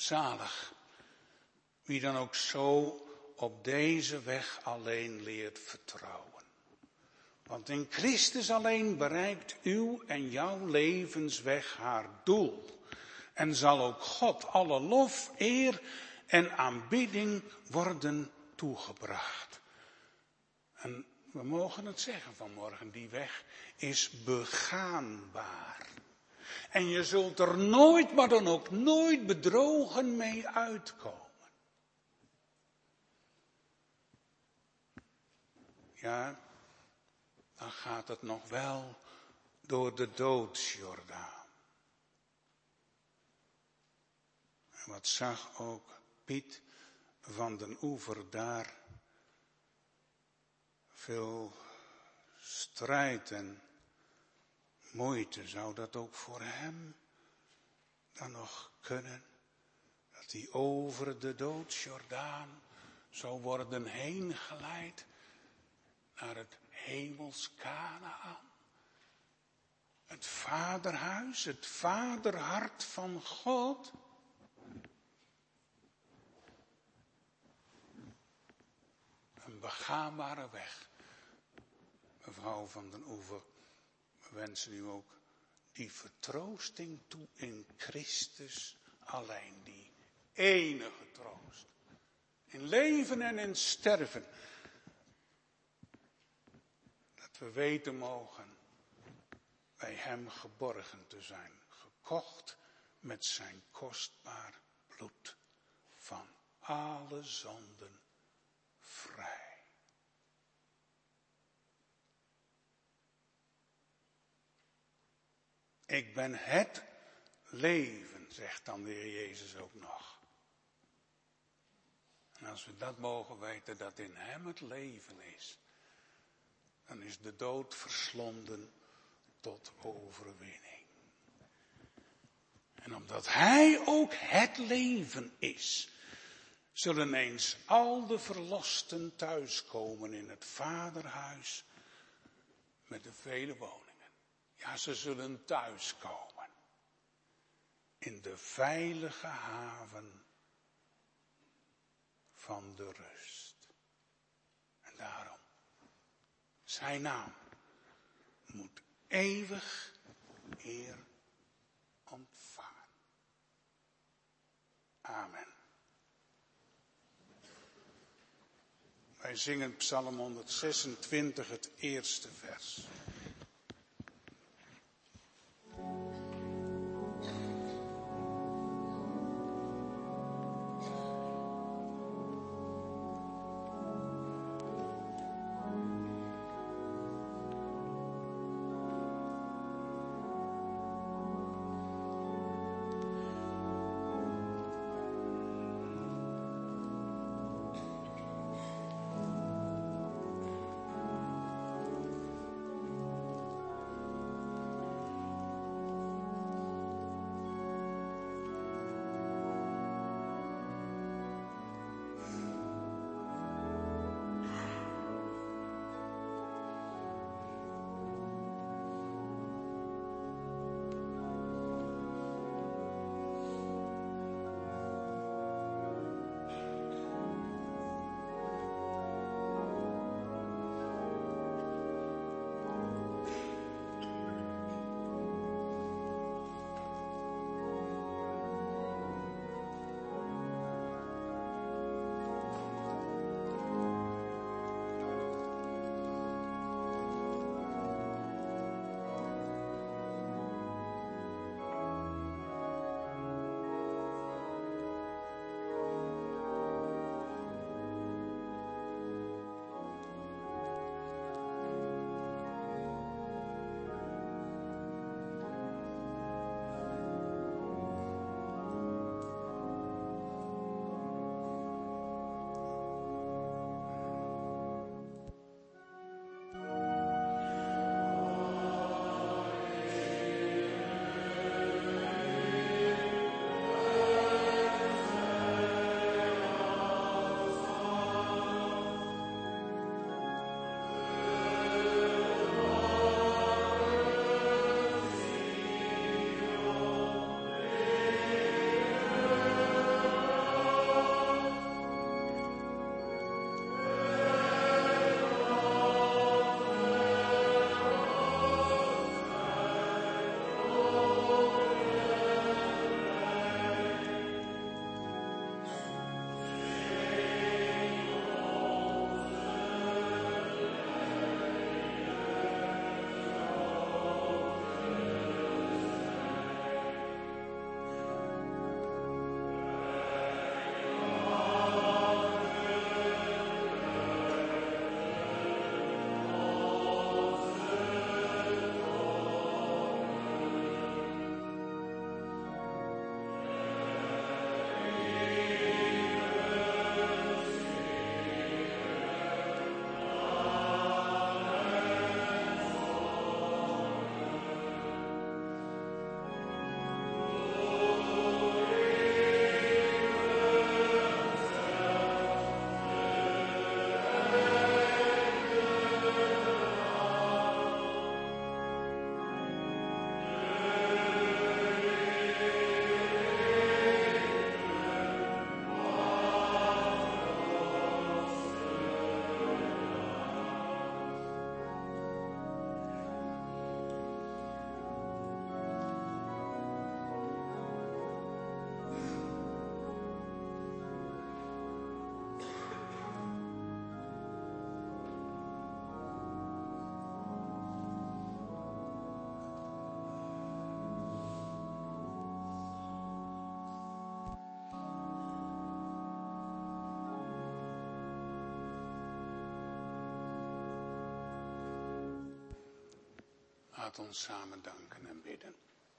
Zalig, wie dan ook zo op deze weg alleen leert vertrouwen. Want in Christus alleen bereikt uw en jouw levensweg haar doel. En zal ook God alle lof, eer en aanbidding worden toegebracht. En we mogen het zeggen vanmorgen, die weg is begaanbaar. En je zult er nooit, maar dan ook nooit bedrogen mee uitkomen. Ja, dan gaat het nog wel door de doodsjordaan. En wat zag ook Piet van den Oever daar? Veel strijd en moeite. Zou dat ook voor hem dan nog kunnen? Dat hij over de doodsjordaan zou worden heen geleid naar het hemels Kanaan. Het vaderhuis, het vaderhart van God. Een begaanbare weg. Mevrouw van den Oever, we wensen u ook die vertroosting toe in Christus alleen. Die enige troost. In leven en in sterven. Dat we weten mogen bij hem geborgen te zijn. Gekocht met zijn kostbaar bloed. Van alle zonden vrij. Ik ben het leven, zegt dan de Heer Jezus ook nog. En als we dat mogen weten, dat in hem het leven is, dan is de dood verslonden tot overwinning. En omdat hij ook het leven is, zullen eens al de verlosten thuiskomen in het vaderhuis met de vele woningen. Ja, ze zullen thuiskomen in de veilige haven van de rust. En daarom, zijn naam moet eeuwig eer ontvangen. Amen. Wij zingen Psalm honderdzesentwintig, het eerste vers. Laat ons samen danken en bidden.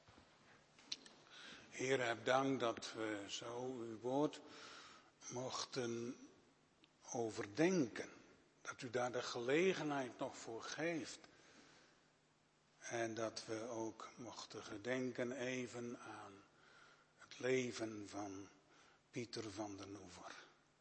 Heer, heb dank dat we zo uw woord mochten overdenken. Dat u daar de gelegenheid nog voor geeft. En dat we ook mochten gedenken even aan het leven van Pieter van den Oever.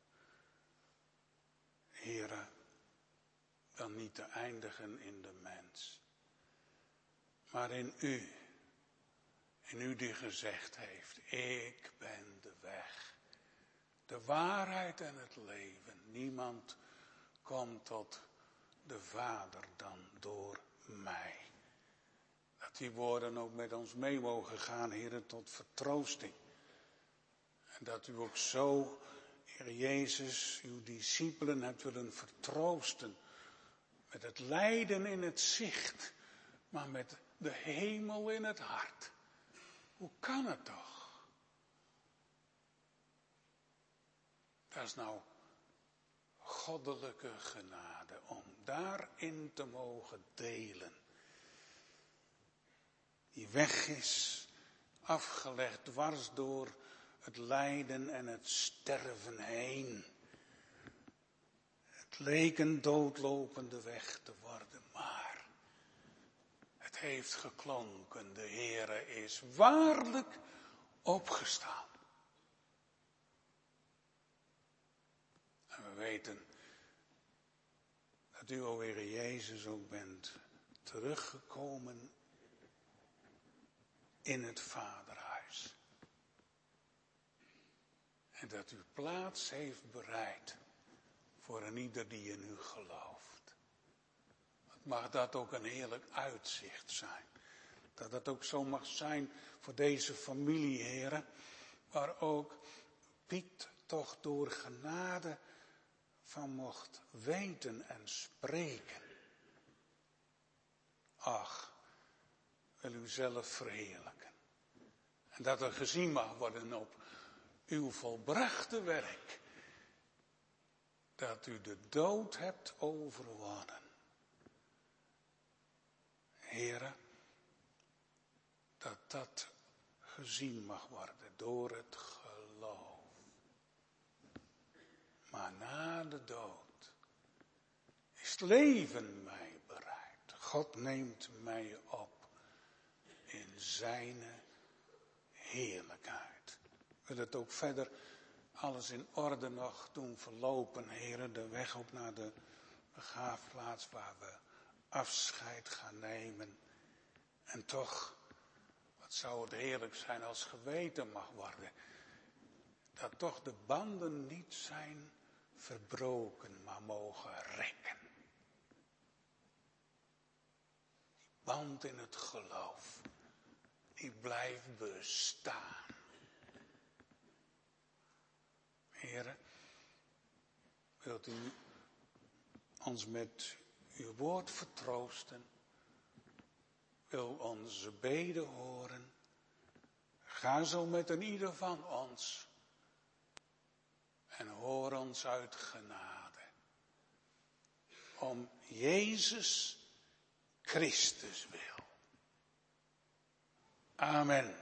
Heere, dan niet te eindigen in de mens, maar in u. In u die gezegd heeft, ik ben de weg, de waarheid en het leven. Niemand komt tot de Vader dan door mij. Dat die woorden ook met ons mee mogen gaan, Heere, tot vertroosting. En dat u ook zo, Heer Jezus, uw discipelen hebt willen vertroosten. Met het lijden in het zicht, maar met de hemel in het hart. Hoe kan het toch? Dat is nou goddelijke genade om daarin te mogen delen. Die weg is afgelegd dwars door het lijden en het sterven heen. Het leek een doodlopende weg te worden, maar het heeft geklonken. De Heere is waarlijk opgestaan. En we weten dat u, o Heere Jezus, ook bent teruggekomen in het Vaderhuis. En dat u plaats heeft bereid voor een ieder die in u gelooft. Het mag dat ook een heerlijk uitzicht zijn. Dat dat ook zo mag zijn voor deze familie, heren. Waar ook Piet toch door genade van mocht weten en spreken. Ach, wil u zelf verheerlijken. En dat er gezien mag worden op uw volbrachte werk. Dat u de dood hebt overwonnen. Heere, dat dat gezien mag worden door het geloof. Maar na de dood is het leven mij bereid. God neemt mij op in zijn heerlijkheid. Ik wil het ook verder alles in orde nog doen verlopen, heren. De weg op naar de begraafplaats waar we afscheid gaan nemen. En toch, wat zou het heerlijk zijn als geweten mag worden. Dat toch de banden niet zijn verbroken, maar mogen rekken. Die band in het geloof, die blijft bestaan. Heren, wilt u ons met uw woord vertroosten? Wil onze beden horen? Ga zo met een ieder van ons. En hoor ons uit genade. Om Jezus Christus wil. Amen.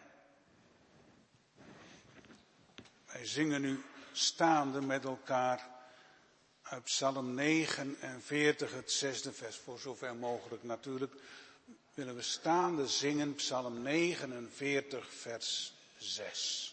Wij zingen nu staande met elkaar uit Psalm negenenveertig, het zesde vers, voor zover mogelijk natuurlijk, willen we staande zingen, Psalm negenenveertig, vers zes.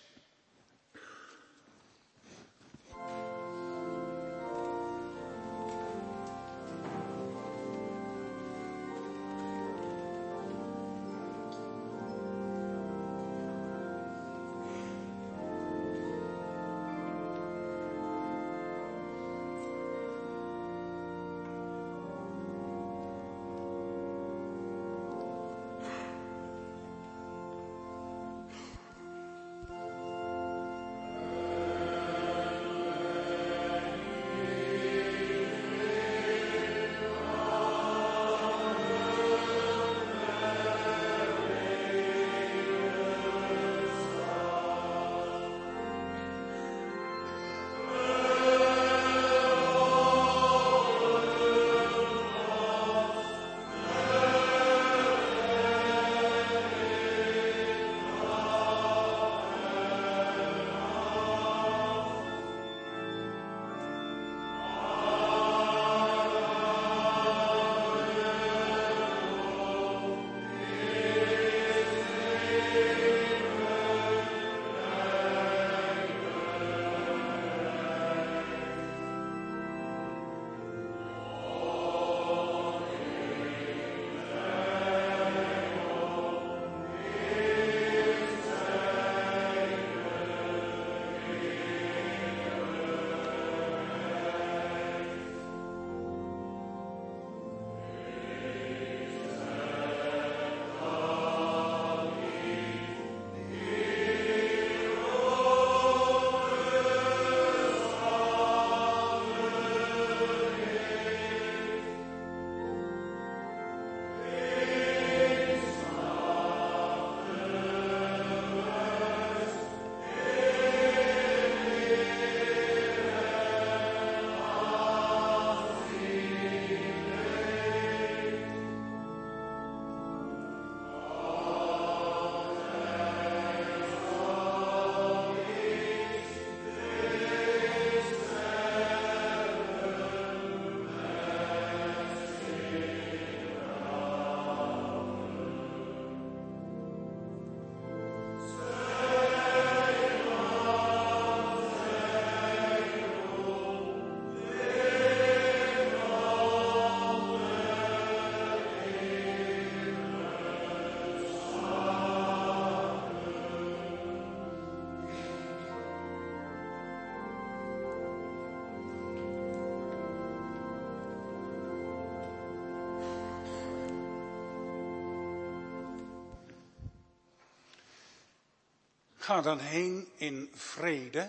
Ga dan heen in vrede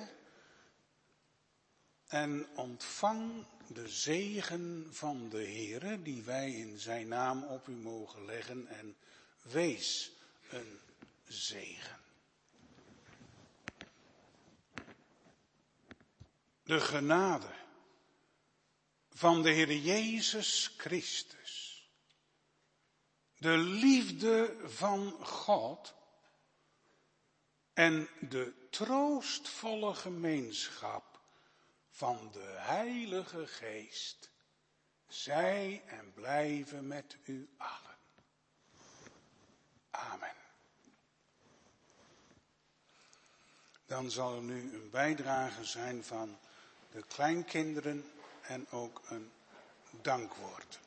en ontvang de zegen van de Heere, die wij in zijn naam op u mogen leggen, en wees een zegen. De genade van de Heer Jezus Christus, de liefde van God en de troostvolle gemeenschap van de Heilige Geest, zij en blijven met u allen. Amen. Dan zal er nu een bijdrage zijn van de kleinkinderen en ook een dankwoord.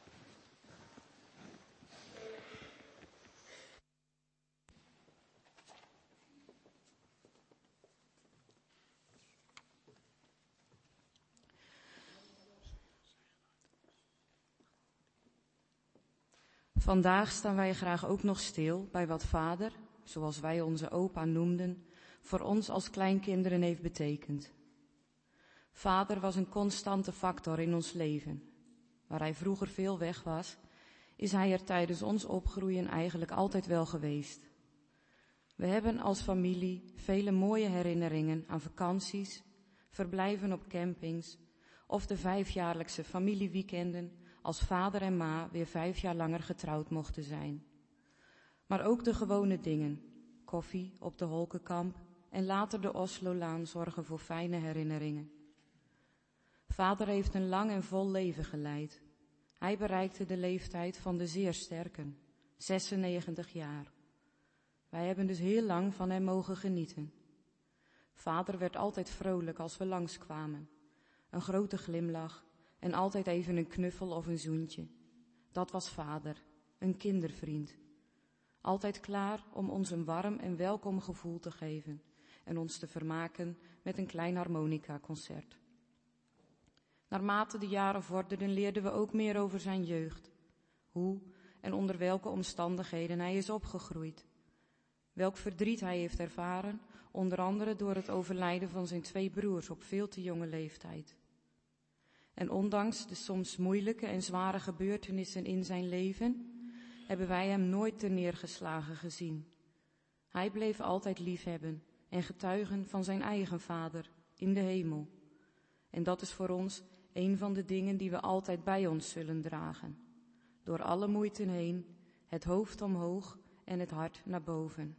Vandaag staan wij graag ook nog stil bij wat vader, zoals wij onze opa noemden, voor ons als kleinkinderen heeft betekend. Vader was een constante factor in ons leven. Waar hij vroeger veel weg was, is hij er tijdens ons opgroeien eigenlijk altijd wel geweest. We hebben als familie vele mooie herinneringen aan vakanties, verblijven op campings of de vijfjaarlijkse familieweekenden als vader en ma weer vijf jaar langer getrouwd mochten zijn. Maar ook de gewone dingen, koffie op de Holkenkamp en later de Oslolaan zorgen voor fijne herinneringen. Vader heeft een lang en vol leven geleid. Hij bereikte de leeftijd van de zeer sterken, zesennegentig jaar. Wij hebben dus heel lang van hem mogen genieten. Vader werd altijd vrolijk als we langskwamen. Een grote glimlach en altijd even een knuffel of een zoentje. Dat was vader, een kindervriend. Altijd klaar om ons een warm en welkom gevoel te geven en ons te vermaken met een klein harmonica-concert. Naarmate de jaren vorderden leerden we ook meer over zijn jeugd. Hoe en onder welke omstandigheden hij is opgegroeid. Welk verdriet hij heeft ervaren, onder andere door het overlijden van zijn twee broers op veel te jonge leeftijd. En ondanks de soms moeilijke en zware gebeurtenissen in zijn leven, hebben wij hem nooit terneergeslagen gezien. Hij bleef altijd liefhebben en getuigen van zijn eigen vader in de hemel. En dat is voor ons een van de dingen die we altijd bij ons zullen dragen. Door alle moeite heen, het hoofd omhoog en het hart naar boven.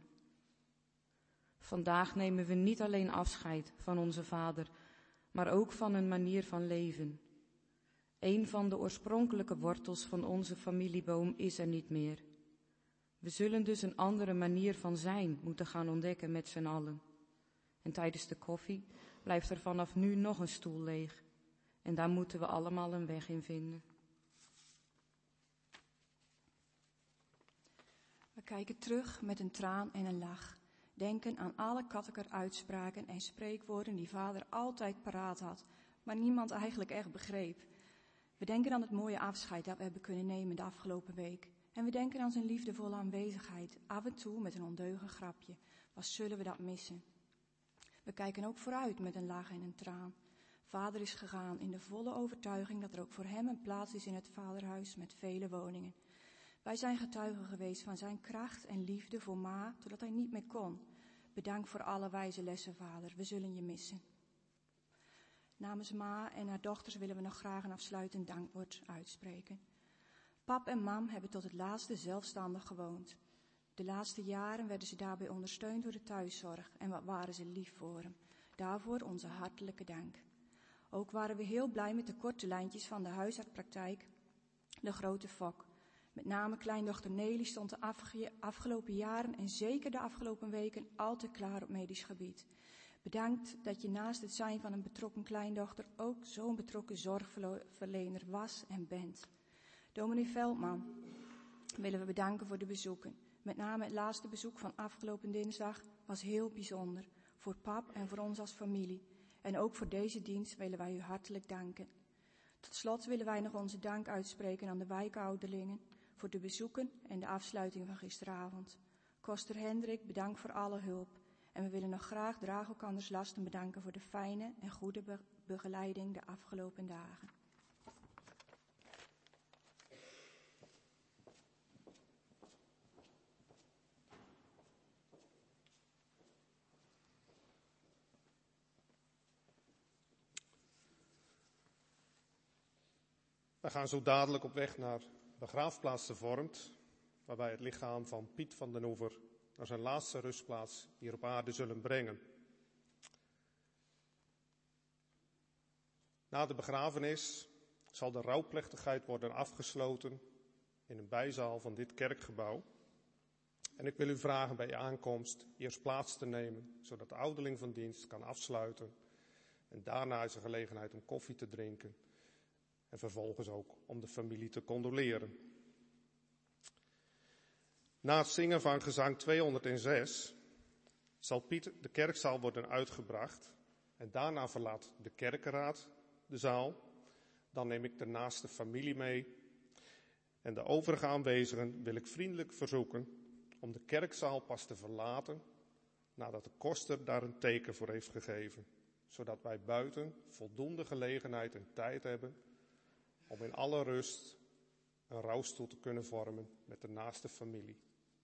Vandaag nemen we niet alleen afscheid van onze vader, maar ook van een manier van leven. Een van de oorspronkelijke wortels van onze familieboom is er niet meer. We zullen dus een andere manier van zijn moeten gaan ontdekken met z'n allen. En tijdens de koffie blijft er vanaf nu nog een stoel leeg. En daar moeten we allemaal een weg in vinden. We kijken terug met een traan en een lach. Denken aan alle Katteker-uitspraken en spreekwoorden die vader altijd paraat had, maar niemand eigenlijk echt begreep. We denken aan het mooie afscheid dat we hebben kunnen nemen de afgelopen week. En we denken aan zijn liefdevolle aanwezigheid, af en toe met een ondeugend grapje. Wat zullen we dat missen? We kijken ook vooruit met een lach en een traan. Vader is gegaan in de volle overtuiging dat er ook voor hem een plaats is in het vaderhuis met vele woningen. Wij zijn getuigen geweest van zijn kracht en liefde voor ma, totdat hij niet meer kon. Bedankt voor alle wijze lessen, vader. We zullen je missen. Namens ma en haar dochters willen we nog graag een afsluitend dankwoord uitspreken. Pap en mam hebben tot het laatste zelfstandig gewoond. De laatste jaren werden ze daarbij ondersteund door de thuiszorg en wat waren ze lief voor hem. Daarvoor onze hartelijke dank. Ook waren we heel blij met de korte lijntjes van de huisartspraktijk, de grote fok. Met name kleindochter Nelly stond de afge- afgelopen jaren en zeker de afgelopen weken altijd klaar op medisch gebied. Bedankt dat je naast het zijn van een betrokken kleindochter ook zo'n betrokken zorgverlener was en bent. Dominee Veldman willen we bedanken voor de bezoeken. Met name het laatste bezoek van afgelopen dinsdag was heel bijzonder. Voor pap en voor ons als familie. En ook voor deze dienst willen wij u hartelijk danken. Tot slot willen wij nog onze dank uitspreken aan de wijkouderlingen voor de bezoeken en de afsluiting van gisteravond. Koster Hendrik, bedankt voor alle hulp. En we willen nog graag Draag elkanders lasten bedanken voor de fijne en goede be- begeleiding de afgelopen dagen. We gaan zo dadelijk op weg naar begraafplaats de Vormt, waar wij het lichaam van Piet van den Oever naar zijn laatste rustplaats hier op aarde zullen brengen. Na de begrafenis zal de rouwplechtigheid worden afgesloten in een bijzaal van dit kerkgebouw. En ik wil u vragen bij je aankomst eerst plaats te nemen, zodat de ouderling van dienst kan afsluiten. En daarna is er gelegenheid om koffie te drinken. En vervolgens ook om de familie te condoleren. Na het zingen van gezang tweehonderdzes zal Piet de kerkzaal worden uitgebracht. En daarna verlaat de kerkenraad de zaal. Dan neem ik de naaste familie mee. En de overige aanwezigen wil ik vriendelijk verzoeken om de kerkzaal pas te verlaten nadat de koster daar een teken voor heeft gegeven. Zodat wij buiten voldoende gelegenheid en tijd hebben om in alle rust een rouwstoel te kunnen vormen met de naaste familie.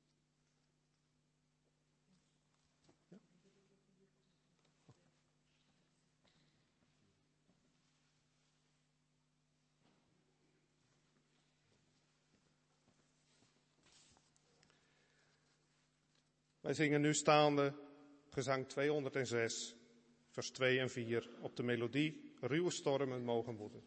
Ja? Wij zingen nu staande gezang tweehonderdzes, vers twee en vier op de melodie Ruwe stormen mogen woeden.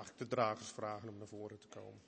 mag ik de dragers vragen om naar voren te komen.